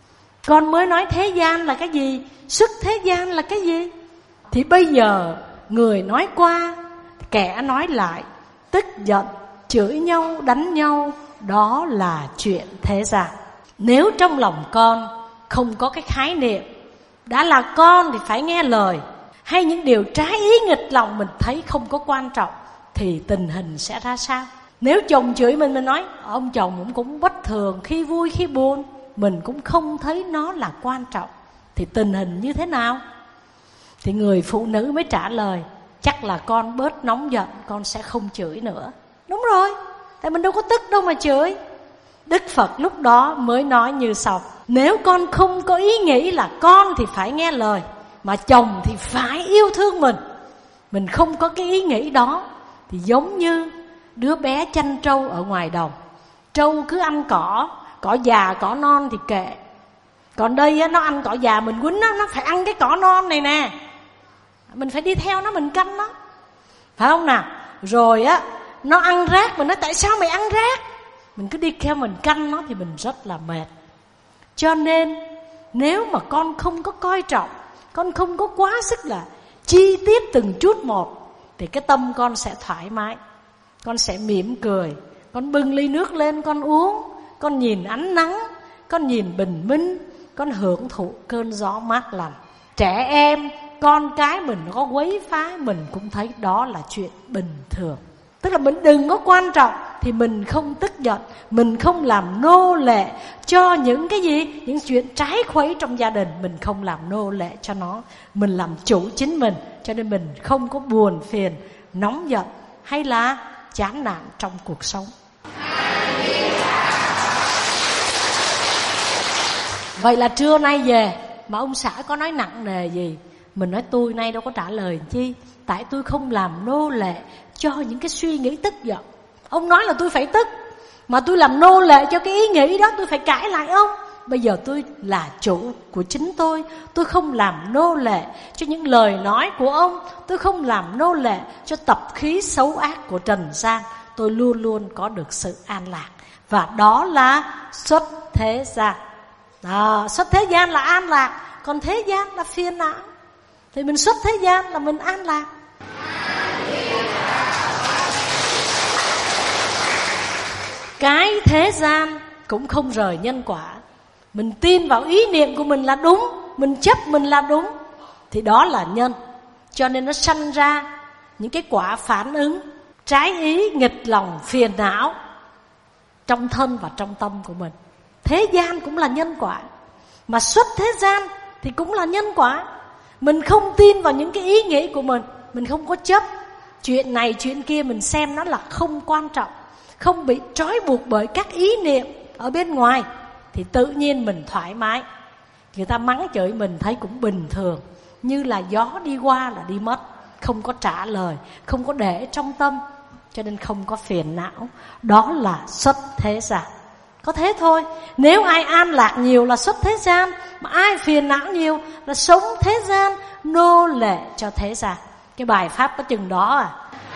Con mới nói thế gian là cái gì? Sức thế gian là cái gì? Thì bây giờ người nói qua, kẻ nói lại, tức giận, chửi nhau, đánh nhau, đó là chuyện thế gian. Nếu trong lòng con không có cái khái niệm đã là con thì phải nghe lời, hay những điều trái ý nghịch lòng mình thấy không có quan trọng, thì tình hình sẽ ra sao? Nếu chồng chửi mình, mình nói ông chồng cũng, cũng bất thường, khi vui khi buồn, mình cũng không thấy nó là quan trọng, thì tình hình như thế nào? Thì người phụ nữ mới trả lời: chắc là con bớt nóng giận, con sẽ không chửi nữa. Đúng rồi, tại mình đâu có tức đâu mà chửi. Đức Phật lúc đó mới nói như sau: nếu con không có ý nghĩ là con thì phải nghe lời, mà chồng thì phải yêu thương mình, mình không có cái ý nghĩ đó, thì giống như đứa bé chăn trâu ở ngoài đồng. Trâu cứ ăn cỏ, cỏ già cỏ non thì kệ. Còn đây á, nó ăn cỏ già, mình quýnh nó, nó phải ăn cái cỏ non này nè, mình phải đi theo nó, mình canh nó, phải không nào? Rồi á, nó ăn rác, mình nói tại sao mày ăn rác? Mình cứ đi theo mình canh nó thì mình rất là mệt. Cho nên nếu mà con không có coi trọng, con không có quá sức là chi tiết từng chút một, thì cái tâm con sẽ thoải mái, con sẽ mỉm cười, con bưng ly nước lên con uống, con nhìn ánh nắng, con nhìn bình minh, con hưởng thụ cơn gió mát lành. Trẻ em, con cái mình có quấy phá, mình cũng thấy đó là chuyện bình thường. Tức là mình đừng có quan trọng thì mình không tức giận, mình không làm nô lệ cho những cái gì, những chuyện trái khuấy trong gia đình, mình không làm nô lệ cho nó, mình làm chủ chính mình. Cho nên mình không có buồn phiền, nóng giận hay là chán nản trong cuộc sống. Vậy là trưa nay về mà ông xã có nói nặng nề gì, mình nói tôi nay đâu có trả lời chi, tại tôi không làm nô lệ cho những cái suy nghĩ tức giận. Ông nói là tôi phải tức, mà tôi làm nô lệ cho cái ý nghĩ đó, tôi phải cãi lại ông. Bây giờ tôi là chủ của chính tôi, tôi không làm nô lệ cho những lời nói của ông, tôi không làm nô lệ cho tập khí xấu ác của trần gian. Tôi luôn luôn có được sự an lạc, và đó là xuất thế gian. À, xuất thế gian là an lạc, còn thế gian là phiền não. Thì mình xuất thế gian là mình an lạc. Cái thế gian cũng không rời nhân quả. Mình tin vào ý niệm của mình là đúng, mình chấp mình là đúng, thì đó là nhân. Cho nên nó sanh ra những cái quả phản ứng trái ý, nghịch lòng, phiền não trong thân và trong tâm của mình. Thế gian cũng là nhân quả, mà xuất thế gian thì cũng là nhân quả. Mình không tin vào những cái ý nghĩ của mình, mình không có chấp chuyện này chuyện kia, mình xem nó là không quan trọng, không bị trói buộc bởi các ý niệm ở bên ngoài, thì tự nhiên mình thoải mái. Người ta mắng chửi mình thấy cũng bình thường, như là gió đi qua là đi mất, không có trả lời, không có để trong tâm, cho nên không có phiền não. Đó là xuất thế gian. Có thế thôi. Nếu ai an lạc nhiều là xuất thế gian, mà ai phiền não nhiều là sống thế gian, nô lệ cho thế gian. Cái bài pháp có chừng đó à.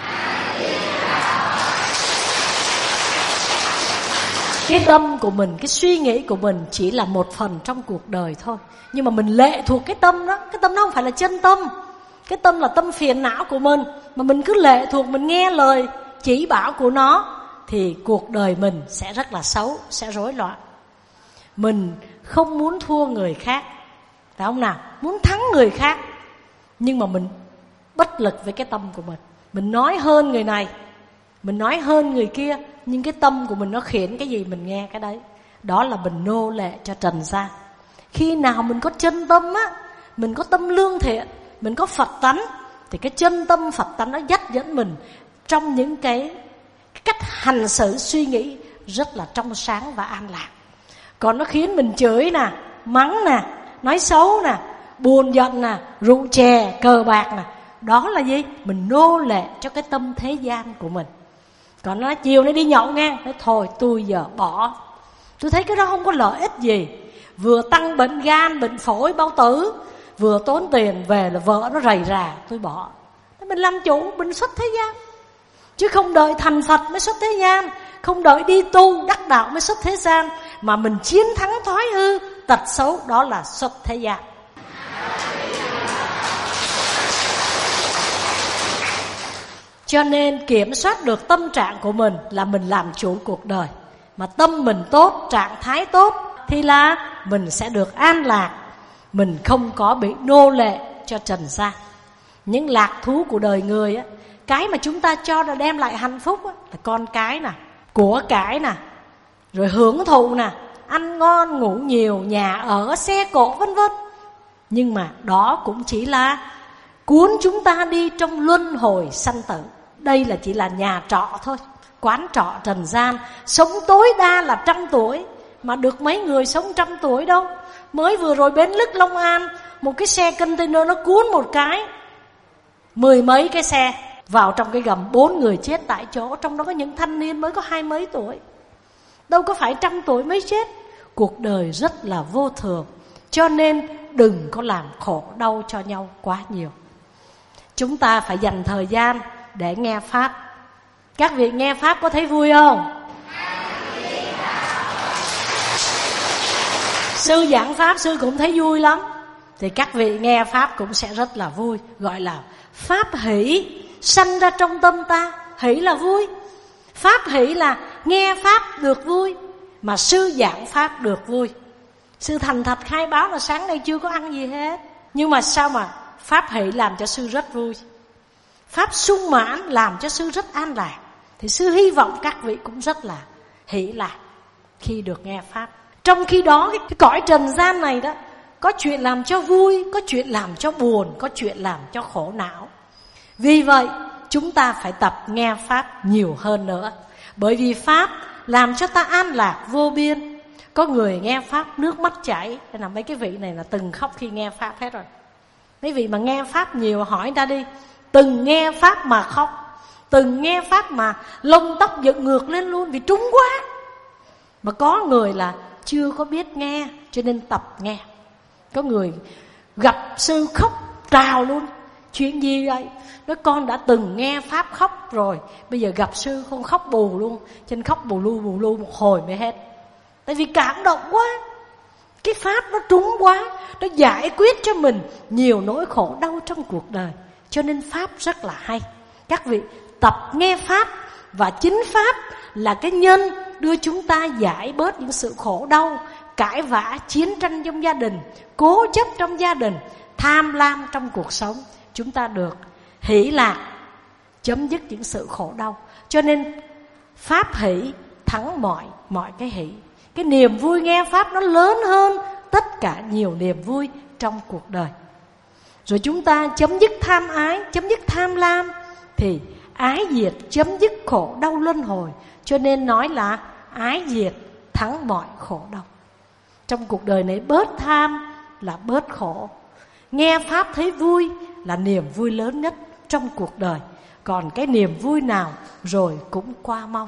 Cái tâm của mình, cái suy nghĩ của mình chỉ là một phần trong cuộc đời thôi. Nhưng mà mình lệ thuộc cái tâm đó. Cái tâm đó không phải là chân tâm. Cái tâm là tâm phiền não của mình, mà mình cứ lệ thuộc, mình nghe lời chỉ bảo của nó, thì cuộc đời mình sẽ rất là xấu, sẽ rối loạn. Mình không muốn thua người khác, phải không nào? Muốn thắng người khác, nhưng mà mình bất lực với cái tâm của mình. Mình nói hơn người này, mình nói hơn người kia, nhưng cái tâm của mình nó khiển cái gì mình nghe cái đấy. Đó là mình nô lệ cho trần gian. Khi nào mình có chân tâm á, mình có tâm lương thiện, mình có Phật tánh, thì cái chân tâm Phật tánh nó dắt dẫn mình trong những cái cách hành xử suy nghĩ rất là trong sáng và an lạc. Còn nó khiến mình chửi nè, mắng nè, nói xấu nè, buồn giận nè, rượu chè, cờ bạc nè. Đó là gì? Mình nô lệ cho cái tâm thế gian của mình. Còn nó chiều nó đi nhậu ngang, nói thôi tôi giờ bỏ. Tôi thấy cái đó không có lợi ích gì. Vừa tăng bệnh gan, bệnh phổi, bao tử, vừa tốn tiền, về là vợ nó rầy rà, tôi bỏ. Mình làm chủ, mình xuất thế gian. Chứ không đợi thành Phật mới xuất thế gian, không đợi đi tu đắc đạo mới xuất thế gian, mà mình chiến thắng thói hư, tật xấu, đó là xuất thế gian. Cho nên kiểm soát được tâm trạng của mình là mình làm chủ cuộc đời. Mà tâm mình tốt, trạng thái tốt thì là mình sẽ được an lạc. Mình không có bị nô lệ cho trần gian. Những lạc thú của đời người á, cái mà chúng ta cho là đem lại hạnh phúc á, là con cái nè, của cải nè, rồi hưởng thụ nè, ăn ngon, ngủ nhiều, nhà ở, xe cộ vân vân. Nhưng mà đó cũng chỉ là cuốn chúng ta đi trong luân hồi sanh tử. Đây là chỉ là nhà trọ thôi, quán trọ trần gian. Sống tối đa là trăm tuổi, mà được mấy người sống trăm tuổi đâu. Mới vừa rồi Bến Lức Long An, một cái xe container nó cuốn một cái, mười mấy cái xe vào trong cái gầm, bốn người chết tại chỗ. Trong đó có những thanh niên mới có hai mấy tuổi, đâu có phải trăm tuổi mới chết. Cuộc đời rất là vô thường, cho nên đừng có làm khổ đau cho nhau quá nhiều. Chúng ta phải dành thời gian để nghe Pháp. Các vị nghe Pháp có thấy vui không? Sư giảng Pháp sư cũng thấy vui lắm. Thì các vị nghe Pháp cũng sẽ rất là vui. Gọi là Pháp hỷ sanh ra trong tâm ta. Hỷ là vui. Pháp hỷ là nghe Pháp được vui, mà sư giảng Pháp được vui. Sư thành thật khai báo là sáng nay chưa có ăn gì hết, nhưng mà sao mà Pháp hỷ làm cho sư rất vui. Pháp sung mãn làm cho sư rất an lạc. Thì sư hy vọng các vị cũng rất là hỷ lạc khi được nghe Pháp. Trong khi đó cái, cái cõi trần gian này đó, có chuyện làm cho vui, có chuyện làm cho buồn, có chuyện làm cho khổ não. Vì vậy chúng ta phải tập nghe Pháp nhiều hơn nữa. Bởi vì Pháp làm cho ta an lạc vô biên. Có người nghe Pháp nước mắt chảy. Thế là mấy cái vị này là từng khóc khi nghe Pháp hết rồi. Mấy vị mà nghe Pháp nhiều hỏi ta đi, từng nghe Pháp mà khóc, từng nghe Pháp mà lông tóc dựng ngược lên luôn vì trúng quá. Mà có người là chưa có biết nghe, cho nên tập nghe. Có người gặp sư khóc trào luôn. Chuyện gì vậy? Nói con đã từng nghe Pháp khóc rồi, bây giờ gặp sư con khóc bù luôn. Cho nên khóc bù lu bù lu một hồi mới hết. Tại vì cảm động quá. Cái Pháp nó trúng quá, nó giải quyết cho mình nhiều nỗi khổ đau trong cuộc đời. Cho nên Pháp rất là hay. Các vị tập nghe Pháp, và chính Pháp là cái nhân đưa chúng ta giải bớt những sự khổ đau, cãi vã, chiến tranh trong gia đình, cố chấp trong gia đình, tham lam trong cuộc sống. Chúng ta được hỷ lạc, chấm dứt những sự khổ đau. Cho nên Pháp hỷ thắng mọi mọi cái hỷ. Cái niềm vui nghe Pháp nó lớn hơn tất cả nhiều niềm vui trong cuộc đời. Rồi chúng ta chấm dứt tham ái, chấm dứt tham lam, thì ái diệt chấm dứt khổ đau luân hồi. Cho nên nói là ái diệt thắng mọi khổ đau. Trong cuộc đời này bớt tham là bớt khổ. Nghe Pháp thấy vui là niềm vui lớn nhất trong cuộc đời. Còn cái niềm vui nào rồi cũng qua mau.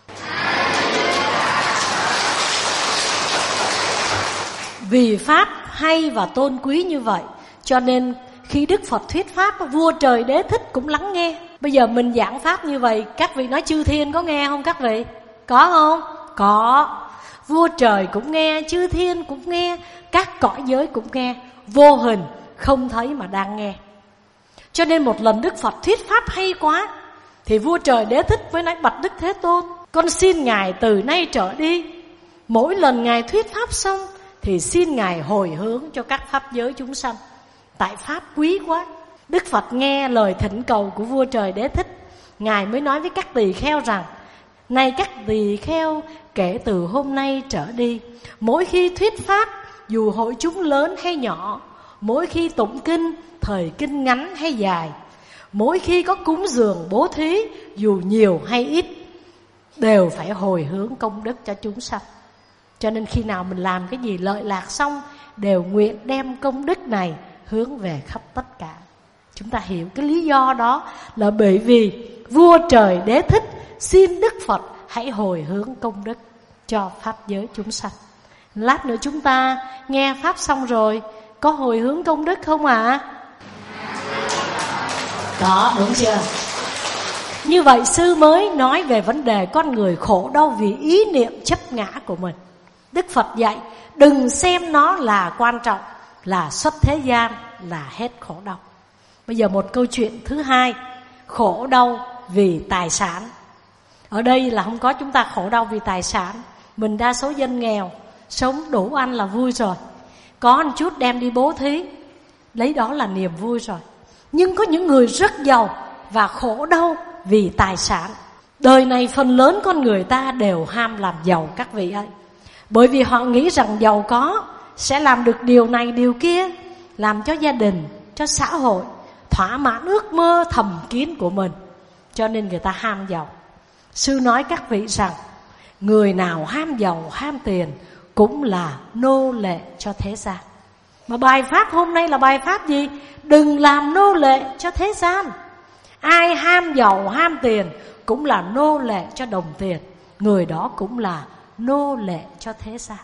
Vì Pháp hay và tôn quý như vậy, cho nên khi Đức Phật thuyết Pháp, vua trời Đế Thích cũng lắng nghe. Bây giờ mình giảng Pháp như vậy, các vị nói chư thiên có nghe không các vị? Có không? Có. Vua trời cũng nghe, chư thiên cũng nghe, các cõi giới cũng nghe. Vô hình, không thấy mà đang nghe. Cho nên một lần Đức Phật thuyết Pháp hay quá, thì vua trời Đế Thích mới nói: bạch Đức Thế Tôn, con xin Ngài từ nay trở đi, mỗi lần Ngài thuyết Pháp xong thì xin Ngài hồi hướng cho các pháp giới chúng sanh. Tại Pháp quý quá. Đức Phật nghe lời thỉnh cầu của vua trời Đế Thích, Ngài mới nói với các tỳ kheo rằng: này các tỳ kheo, kể từ hôm nay trở đi, mỗi khi thuyết Pháp, dù hội chúng lớn hay nhỏ, mỗi khi tụng kinh, thời kinh ngắn hay dài, mỗi khi có cúng dường bố thí, dù nhiều hay ít, đều phải hồi hướng công đức cho chúng sanh. Cho nên khi nào mình làm cái gì lợi lạc xong, đều nguyện đem công đức này hướng về khắp tất cả. Chúng ta hiểu cái lý do đó là bởi vì vua trời Đế Thích xin Đức Phật hãy hồi hướng công đức cho pháp giới chúng sanh. Lát nữa chúng ta nghe pháp xong rồi, có hồi hướng công đức không ạ? À? Đó, đúng chưa? Như vậy sư mới nói về vấn đề con người khổ đau vì ý niệm chấp ngã của mình. Đức Phật dạy đừng xem nó là quan trọng, là xuất thế gian là hết khổ đau. Bây giờ một câu chuyện thứ hai, khổ đau vì tài sản. Ở đây là không có chúng ta khổ đau vì tài sản. Mình đa số dân nghèo, sống đủ ăn là vui rồi. Có một chút đem đi bố thí, lấy đó là niềm vui rồi. Nhưng có những người rất giàu và khổ đau vì tài sản. Đời này phần lớn con người ta đều ham làm giàu các vị ơi. Bởi vì họ nghĩ rằng giàu có sẽ làm được điều này điều kia, làm cho gia đình, cho xã hội thỏa mãn ước mơ thầm kín của mình. Cho nên người ta ham giàu. Sư nói các vị rằng người nào ham giàu, ham tiền cũng là nô lệ cho thế gian. Mà bài pháp hôm nay là bài pháp gì? Đừng làm nô lệ cho thế gian. Ai ham giàu, ham tiền cũng là nô lệ cho đồng tiền. Người đó cũng là nô lệ cho thế gian.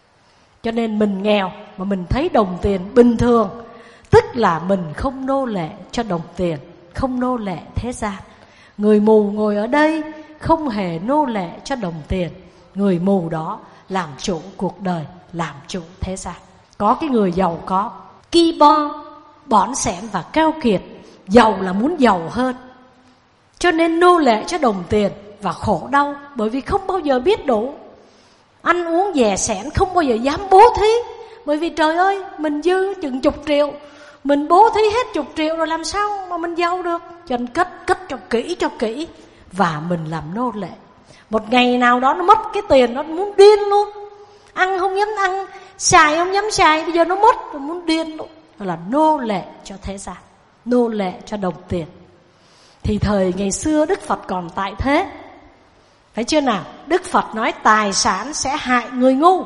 Cho nên mình nghèo mà mình thấy đồng tiền bình thường, tức là mình không nô lệ cho đồng tiền, không nô lệ thế gian. Người mù ngồi ở đây không hề nô lệ cho đồng tiền. Người mù đó làm chủ cuộc đời, làm chủ thế gian. Có cái người giàu có, ki bo, bỏn sẻn và keo kiệt. Giàu là muốn giàu hơn, cho nên nô lệ cho đồng tiền và khổ đau, bởi vì không bao giờ biết đủ. Ăn uống dè sẻn, không bao giờ dám bố thí. Bởi vì trời ơi, mình dư chừng chục triệu, mình bố thí hết chục triệu rồi làm sao mà mình giàu được. Cho nên cất, cất cho kỹ cho kỹ, và mình làm nô lệ. Một ngày nào đó nó mất cái tiền, nó muốn điên luôn. Ăn không dám ăn, xài không dám xài, bây giờ nó mất, nó muốn điên luôn. Đó là nô lệ cho thế gian, nô lệ cho đồng tiền. Thì thời ngày xưa Đức Phật còn tại thế, phải chưa nào? Đức Phật nói tài sản sẽ hại người ngu,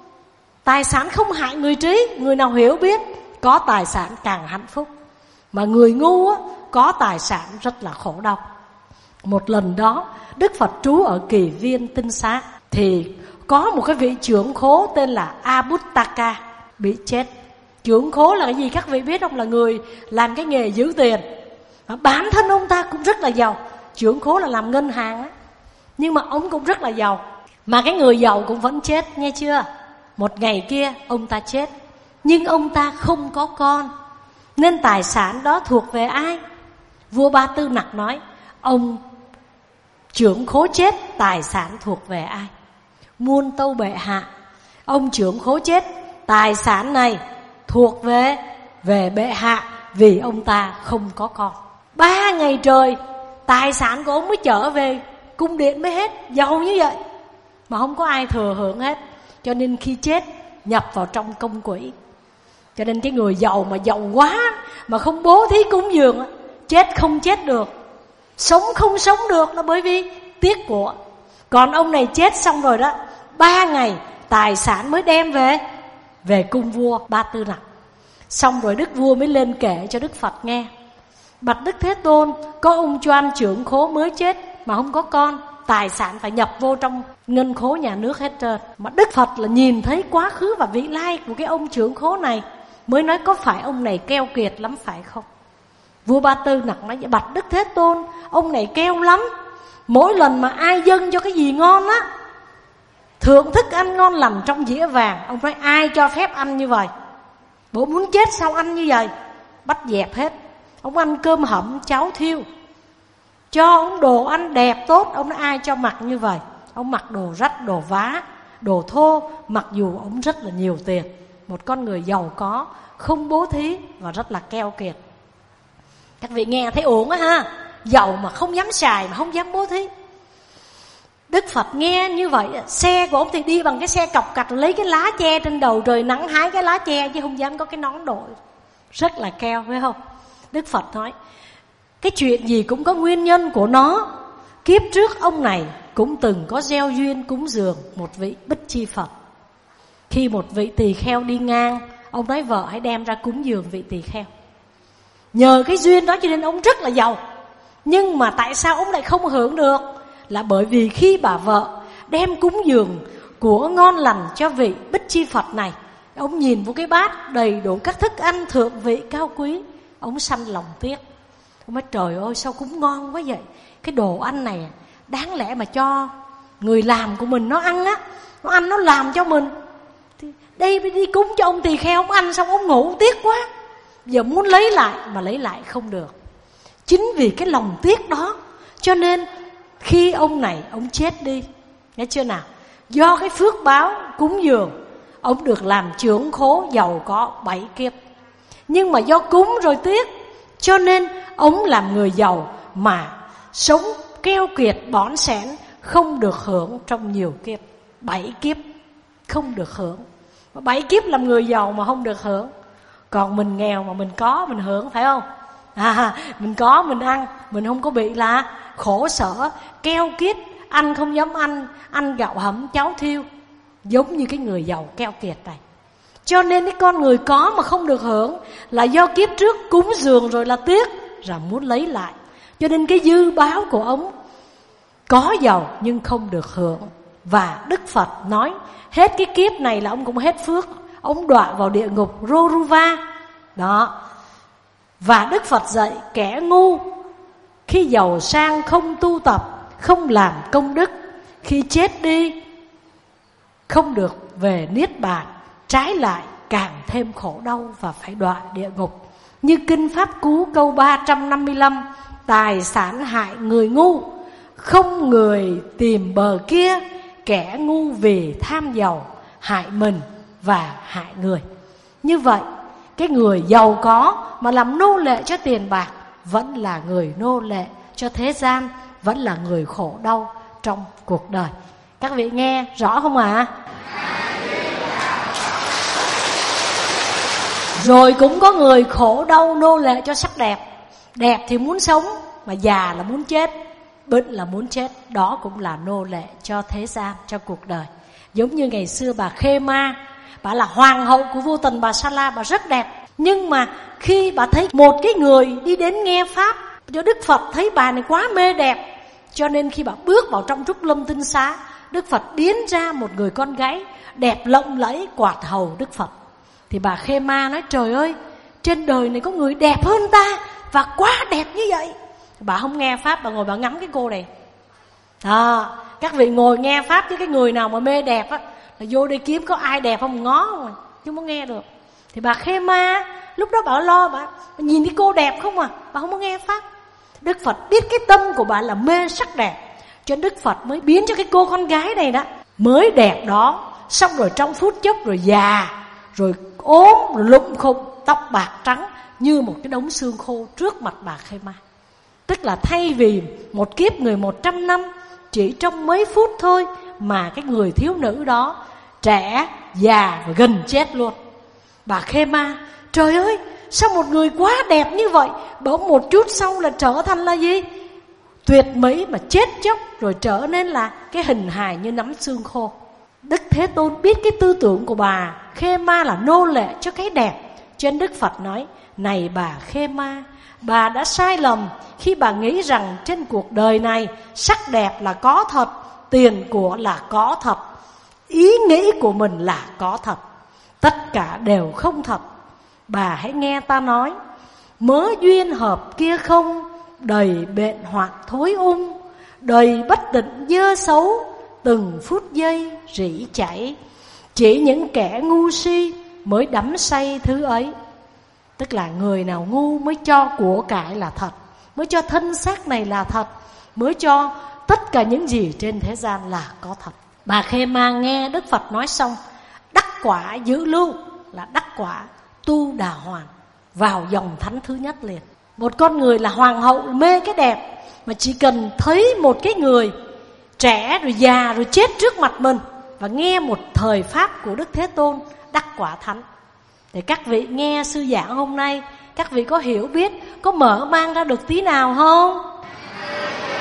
tài sản không hại người trí. Người nào hiểu biết có tài sản càng hạnh phúc, mà người ngu á, có tài sản rất là khổ đau. Một lần đó Đức Phật trú ở Kỳ Viên Tinh Xá, thì có một cái vị trưởng khố tên là Abhuttaka bị chết. Trưởng khố là cái gì các vị biết không? Là người làm cái nghề giữ tiền. Bản thân ông ta cũng rất là giàu. Trưởng khố là làm ngân hàng á, nhưng mà ông cũng rất là giàu. Mà cái người giàu cũng vẫn chết, nghe chưa? Một ngày kia ông ta chết, nhưng ông ta không có con, nên tài sản đó thuộc về ai? Vua Ba Tư Nặc nói, ông trưởng khố chết, tài sản thuộc về ai? Muôn tâu bệ hạ, ông trưởng khố chết, tài sản này thuộc về về bệ hạ, vì ông ta không có con. Ba ngày trời tài sản của ông mới trở về cung điện mới hết, giàu như vậy mà không có ai thừa hưởng hết. Cho nên khi chết nhập vào trong công quỹ. Cho nên cái người giàu mà giàu quá mà không bố thí cúng dường, chết không chết được, sống không sống được, là bởi vì tiếc của. Còn ông này chết xong rồi đó, ba ngày tài sản mới đem về về cung vua Ba Tư Nặc. Xong rồi đức vua mới lên kể cho Đức Phật nghe: bạch Đức Thế Tôn, có ông Choan trưởng khố mới chết mà không có con, tài sản phải nhập vô trong ngân khố nhà nước hết trơn. Mà Đức Phật là nhìn thấy quá khứ và vị lai của cái ông trưởng khố này, mới nói có phải ông này keo kiệt lắm phải không? Vua Ba Tư Nặc nói: bạch Đức Thế Tôn, ông này keo lắm. Mỗi lần mà ai dâng cho cái gì ngon á, thưởng thức ăn ngon lành trong dĩa vàng, ông nói ai cho phép ăn như vậy? Bộ muốn chết sao ăn như vậy? Bắt dẹp hết. Ông ăn cơm hẩm cháo thiêu, cho ông đồ ăn đẹp tốt, ông nói ai cho mặc như vậy? Ông mặc đồ rách, đồ vá, đồ thô, mặc dù ông rất là nhiều tiền. Một con người giàu có, không bố thí và rất là keo kiệt. Các vị nghe thấy ổn á ha? Giàu mà không dám xài, mà không dám bố thí. Đức Phật nghe như vậy, xe của ông thì đi bằng cái xe cọc cạch, lấy cái lá che trên đầu, trời nắng hái cái lá che chứ không dám có cái nón đội. Rất là keo, phải không? Đức Phật nói cái chuyện gì cũng có nguyên nhân của nó. Kiếp trước ông này cũng từng có gieo duyên cúng dường một vị Bích Chi Phật. Khi một vị tỳ kheo đi ngang, ông nói vợ hãy đem ra cúng dường vị tỳ kheo. Nhờ cái duyên đó cho nên ông rất là giàu. Nhưng mà tại sao ông lại không hưởng được? Là bởi vì khi bà vợ đem cúng dường của ngon lành cho vị Bích Chi Phật này, ông nhìn vào cái bát đầy đủ các thức ăn thượng vị cao quý, ông sanh lòng tiếc. Ông nói trời ơi sao cúng ngon quá vậy, cái đồ ăn này đáng lẽ mà cho người làm của mình nó ăn á, nó ăn nó làm cho mình, thì đây mới đi cúng cho ông tỳ kheo, ông ăn xong ông ngủ tiếc quá, giờ muốn lấy lại mà lấy lại không được. Chính vì cái lòng tiếc đó cho nên khi ông này ông chết đi, nghe chưa nào, do cái phước báo cúng dường, ông được làm trưởng khố giàu có bảy kiếp. Nhưng mà do cúng rồi tiếc, cho nên ông làm người giàu mà sống keo kiệt bỏn sẻn, không được hưởng trong nhiều kiếp. Bảy kiếp không được hưởng. Bảy kiếp làm người giàu mà không được hưởng. Còn mình nghèo mà mình có mình hưởng, phải không? À, mình có mình ăn, mình không có bị là khổ sở, keo kiết, ăn không dám ăn, ăn gạo hẩm cháo thiêu, giống như cái người giàu keo kiệt này. Cho nên cái con người có mà không được hưởng là do kiếp trước cúng dường rồi là tiếc, rồi muốn lấy lại. Cho nên cái dư báo của ông có giàu nhưng không được hưởng. Và Đức Phật nói hết cái kiếp này là ông cũng hết phước, ông đọa vào địa ngục Roruva. Đó. Và Đức Phật dạy kẻ ngu khi giàu sang không tu tập, không làm công đức, khi chết đi không được về niết bàn, trái lại càng thêm khổ đau và phải đọa địa ngục. Như Kinh Pháp Cú câu ba trăm năm mươi lăm: tài sản hại người ngu, không người tìm bờ kia, kẻ ngu vì tham giàu, hại mình và hại người. Như vậy, cái người giàu có mà làm nô lệ cho tiền bạc vẫn là người nô lệ cho thế gian, vẫn là người khổ đau trong cuộc đời. Các vị nghe rõ không ạ? À? Rồi cũng có người khổ đau nô lệ cho sắc đẹp. Đẹp thì muốn sống, mà già là muốn chết, bệnh là muốn chết. Đó cũng là nô lệ cho thế gian, cho cuộc đời. Giống như ngày xưa bà Khê Ma, bà là hoàng hậu của vua Tần Bà Sa La, bà rất đẹp. Nhưng mà khi bà thấy một cái người đi đến nghe Pháp, cho Đức Phật thấy bà này quá mê đẹp, cho nên khi bà bước vào trong Trúc Lâm Tinh Xá, Đức Phật biến ra một người con gái đẹp lộng lẫy quạt hầu Đức Phật. Thì bà Khê Ma nói trời ơi, trên đời này có người đẹp hơn ta, và quá đẹp như vậy. Bà không nghe Pháp, bà ngồi bà ngắm cái cô này. À, các vị ngồi nghe Pháp với cái người nào mà mê đẹp á, là vô đây kiếm có ai đẹp không ngó không, chứ không có nghe được. Thì bà Khê Ma lúc đó bà lo, bà, bà nhìn cái cô đẹp không à, bà không có nghe Pháp. Đức Phật biết cái tâm của bà là mê sắc đẹp, cho nên Đức Phật mới biến cho cái cô con gái này đó mới đẹp đó, xong rồi trong phút chốc rồi già, rồi ốm, rồi lụng khùng, tóc bạc trắng như một cái đống xương khô trước mặt bà Khê Ma. Tức là thay vì một kiếp người một trăm năm, chỉ trong mấy phút thôi mà cái người thiếu nữ đó trẻ, già và gần chết luôn. Bà Khê Ma, trời ơi, sao một người quá đẹp như vậy bỗng một chút sau là trở thành là gì? Tuyệt mỹ mà chết chóc, rồi trở nên là cái hình hài như nắm xương khô. Đức Thế Tôn biết cái tư tưởng của bà Khê Ma là nô lệ cho cái đẹp, cho nên Đức Phật nói: này bà Khê Ma, bà đã sai lầm khi bà nghĩ rằng trên cuộc đời này sắc đẹp là có thật, tiền của là có thật, ý nghĩ của mình là có thật. Tất cả đều không thật. Bà hãy nghe ta nói, mớ duyên hợp kia không, đầy bệnh hoạn thối ung, đầy bất tịnh dơ xấu, từng phút giây rỉ chảy. Chỉ những kẻ ngu si mới đắm say thứ ấy. Tức là người nào ngu mới cho của cải là thật, mới cho thân xác này là thật, mới cho tất cả những gì trên thế gian là có thật. Bà Khê Ma nghe Đức Phật nói xong, đắc quả giữ lưu, là đắc quả tu đà hoàn, vào dòng thánh thứ nhất liền. Một con người là hoàng hậu mê cái đẹp, mà chỉ cần thấy một cái người trẻ rồi già rồi chết trước mặt mình, và nghe một thời pháp của Đức Thế Tôn, đắc quả thánh. Để các vị nghe sư giảng hôm nay, các vị có hiểu biết, có mở mang ra được tí nào không?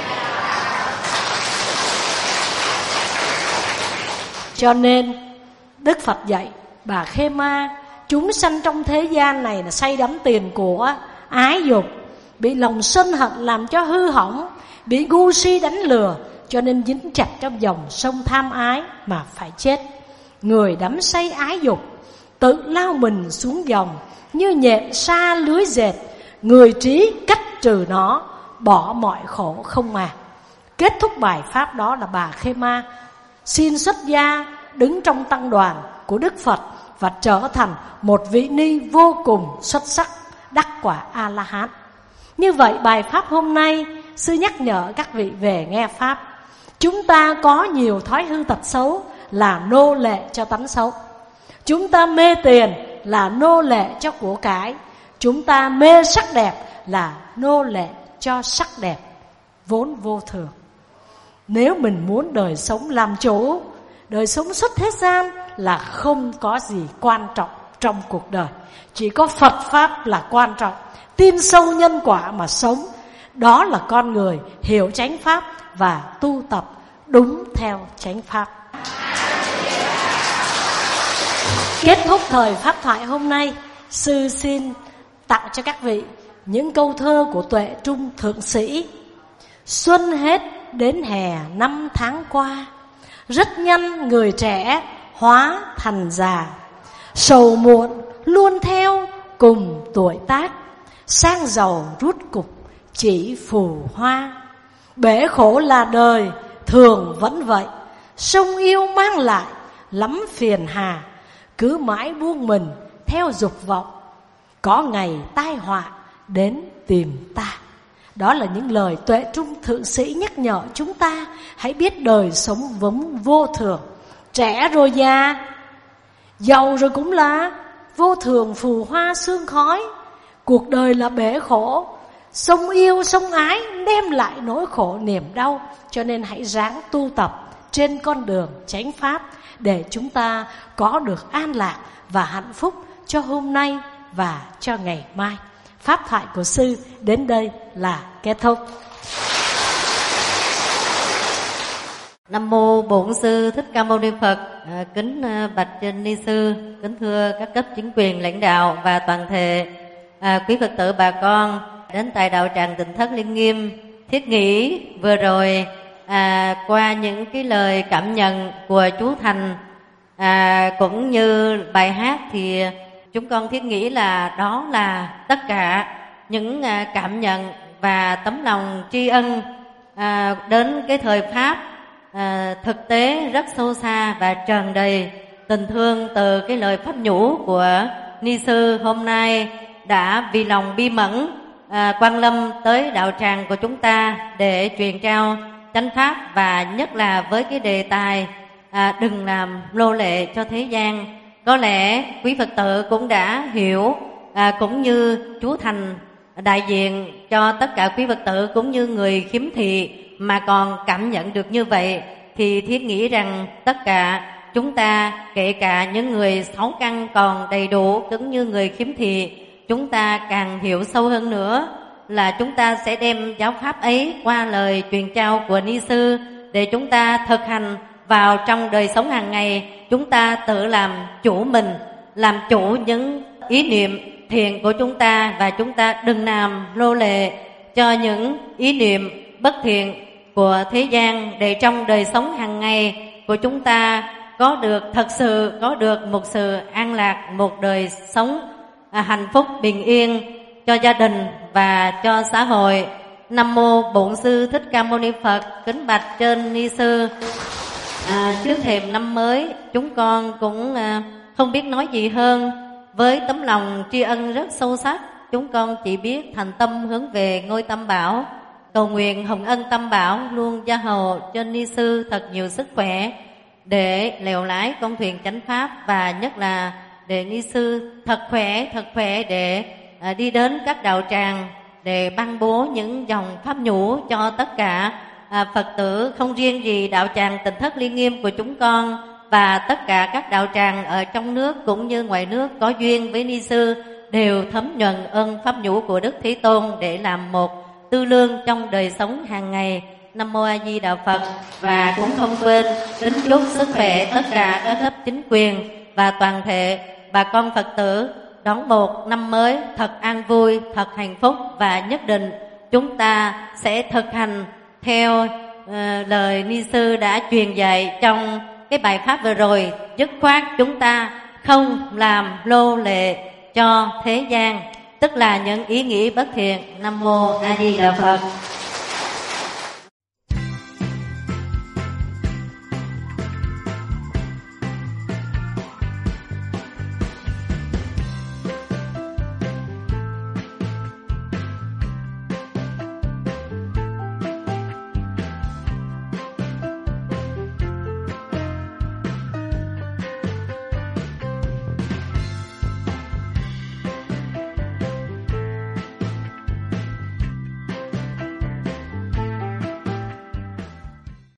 Cho nên Đức Phật dạy bà Khê Ma, chúng sanh trong thế gian này là say đắm tiền của, ái dục, bị lòng sân hận làm cho hư hỏng, bị ngu si đánh lừa, cho nên dính chặt trong dòng sông tham ái mà phải chết. Người đắm say ái dục tự lao mình xuống dòng như nhện sa lưới dệt, người trí cách trừ nó, bỏ mọi khổ không mà. Kết thúc bài pháp đó là bà Khê Ma xin xuất gia đứng trong tăng đoàn của Đức Phật và trở thành một vị ni vô cùng xuất sắc, đắc quả A-la-hán. Như vậy bài pháp hôm nay sư nhắc nhở các vị về nghe pháp. Chúng ta có nhiều thói hư tật xấu là nô lệ cho tánh xấu. Chúng ta mê tiền là nô lệ cho của cải. Chúng ta mê sắc đẹp là nô lệ cho sắc đẹp vốn vô thường. Nếu mình muốn đời sống làm chủ, đời sống xuất thế gian là không có gì quan trọng trong cuộc đời. Chỉ có Phật Pháp là quan trọng. Tin sâu nhân quả mà sống, đó là con người hiểu chánh Pháp và tu tập đúng theo chánh Pháp. Kết thúc thời Pháp thoại hôm nay, sư xin tặng cho các vị những câu thơ của Tuệ Trung Thượng Sĩ. Xuân hết đến hè năm tháng qua, rất nhanh người trẻ hóa thành già. Sầu muộn luôn theo cùng tuổi tác, sang giàu rút cục chỉ phù hoa. Bể khổ là đời thường vẫn vậy, sông yêu mang lại lắm phiền hà. Cứ mãi buông mình theo dục vọng, có ngày tai họa đến tìm ta. Đó là những lời Tuệ Trung Thượng Sĩ nhắc nhở chúng ta hãy biết đời sống vốn vô thường. Trẻ rồi già, giàu rồi cũng là vô thường, phù hoa sương khói. Cuộc đời là bể khổ, sông yêu sông ái đem lại nỗi khổ niềm đau. Cho nên hãy ráng tu tập trên con đường chánh Pháp để chúng ta có được an lạc và hạnh phúc cho hôm nay và cho ngày mai. Pháp thoại của sư đến đây là kết thúc. Nam mô Bổn Sư Thích Ca Mâu Ni Phật. À, kính bạch trên ni sư, kính thưa các cấp chính quyền lãnh đạo và toàn thể à, quý Phật tử bà con đến tại đạo tràng Tịnh Thất Liên Nghiêm. Thiết nghĩ vừa rồi à, qua những cái lời cảm nhận của chú Thành à, cũng như bài hát thì chúng con thiết nghĩ là đó là tất cả những à, cảm nhận và tấm lòng tri ân à, đến cái thời Pháp à, thực tế rất sâu xa và tràn đầy tình thương từ cái lời pháp nhũ của ni sư hôm nay đã vì lòng bi mẫn à, quan lâm tới đạo tràng của chúng ta để truyền trao chánh Pháp, và nhất là với cái đề tài à, đừng làm nô lệ cho thế gian. Có lẽ quý Phật tử cũng đã hiểu à, cũng như chú Thành đại diện cho tất cả quý Phật tử cũng như người khiếm thị mà còn cảm nhận được như vậy, thì thiết nghĩ rằng tất cả chúng ta, kể cả những người sáu căn còn đầy đủ cũng như người khiếm thị, chúng ta càng hiểu sâu hơn nữa là chúng ta sẽ đem giáo pháp ấy qua lời truyền trao của ni sư để chúng ta thực hành vào trong đời sống hàng ngày. Chúng ta tự làm chủ mình, làm chủ những ý niệm thiện của chúng ta, và chúng ta đừng làm nô lệ cho những ý niệm bất thiện của thế gian, để trong đời sống hàng ngày của chúng ta có được thật sự có được một sự an lạc, một đời sống à, hạnh phúc bình yên cho gia đình và cho xã hội. Nam mô Bổn Sư Thích Ca Mâu Ni Phật. Kính bạch trên ni sư, à, trước thềm năm mới chúng con cũng à, không biết nói gì hơn. Với tấm lòng tri ân rất sâu sắc, chúng con chỉ biết thành tâm hướng về ngôi Tam Bảo, cầu nguyện hồng ân Tam Bảo luôn gia hộ cho ni sư thật nhiều sức khỏe để lèo lái con thuyền chánh Pháp, và nhất là để ni sư thật khỏe, thật khỏe để à, đi đến các đạo tràng để ban bố những dòng pháp nhũ cho tất cả à, Phật tử, không riêng gì đạo tràng Tịnh Thất Liên Nghiêm của chúng con, và tất cả các đạo tràng ở trong nước cũng như ngoài nước có duyên với ni sư đều thấm nhuần ơn pháp nhũ của Đức Thế Tôn để làm một tư lương trong đời sống hàng ngày. Nam mô A Di Đà Phật. Và cũng không quên kính chúc sức khỏe tất cả các cấp chính quyền và toàn thể bà con Phật tử đón một năm mới thật an vui, thật hạnh phúc, và nhất định chúng ta sẽ thực hành theo uh, lời Ni sư đã truyền dạy trong cái bài pháp vừa rồi. Dứt khoát chúng ta không làm lô lệ cho thế gian, tức là những ý nghĩ bất thiện. Nam mô A Di Đà Phật.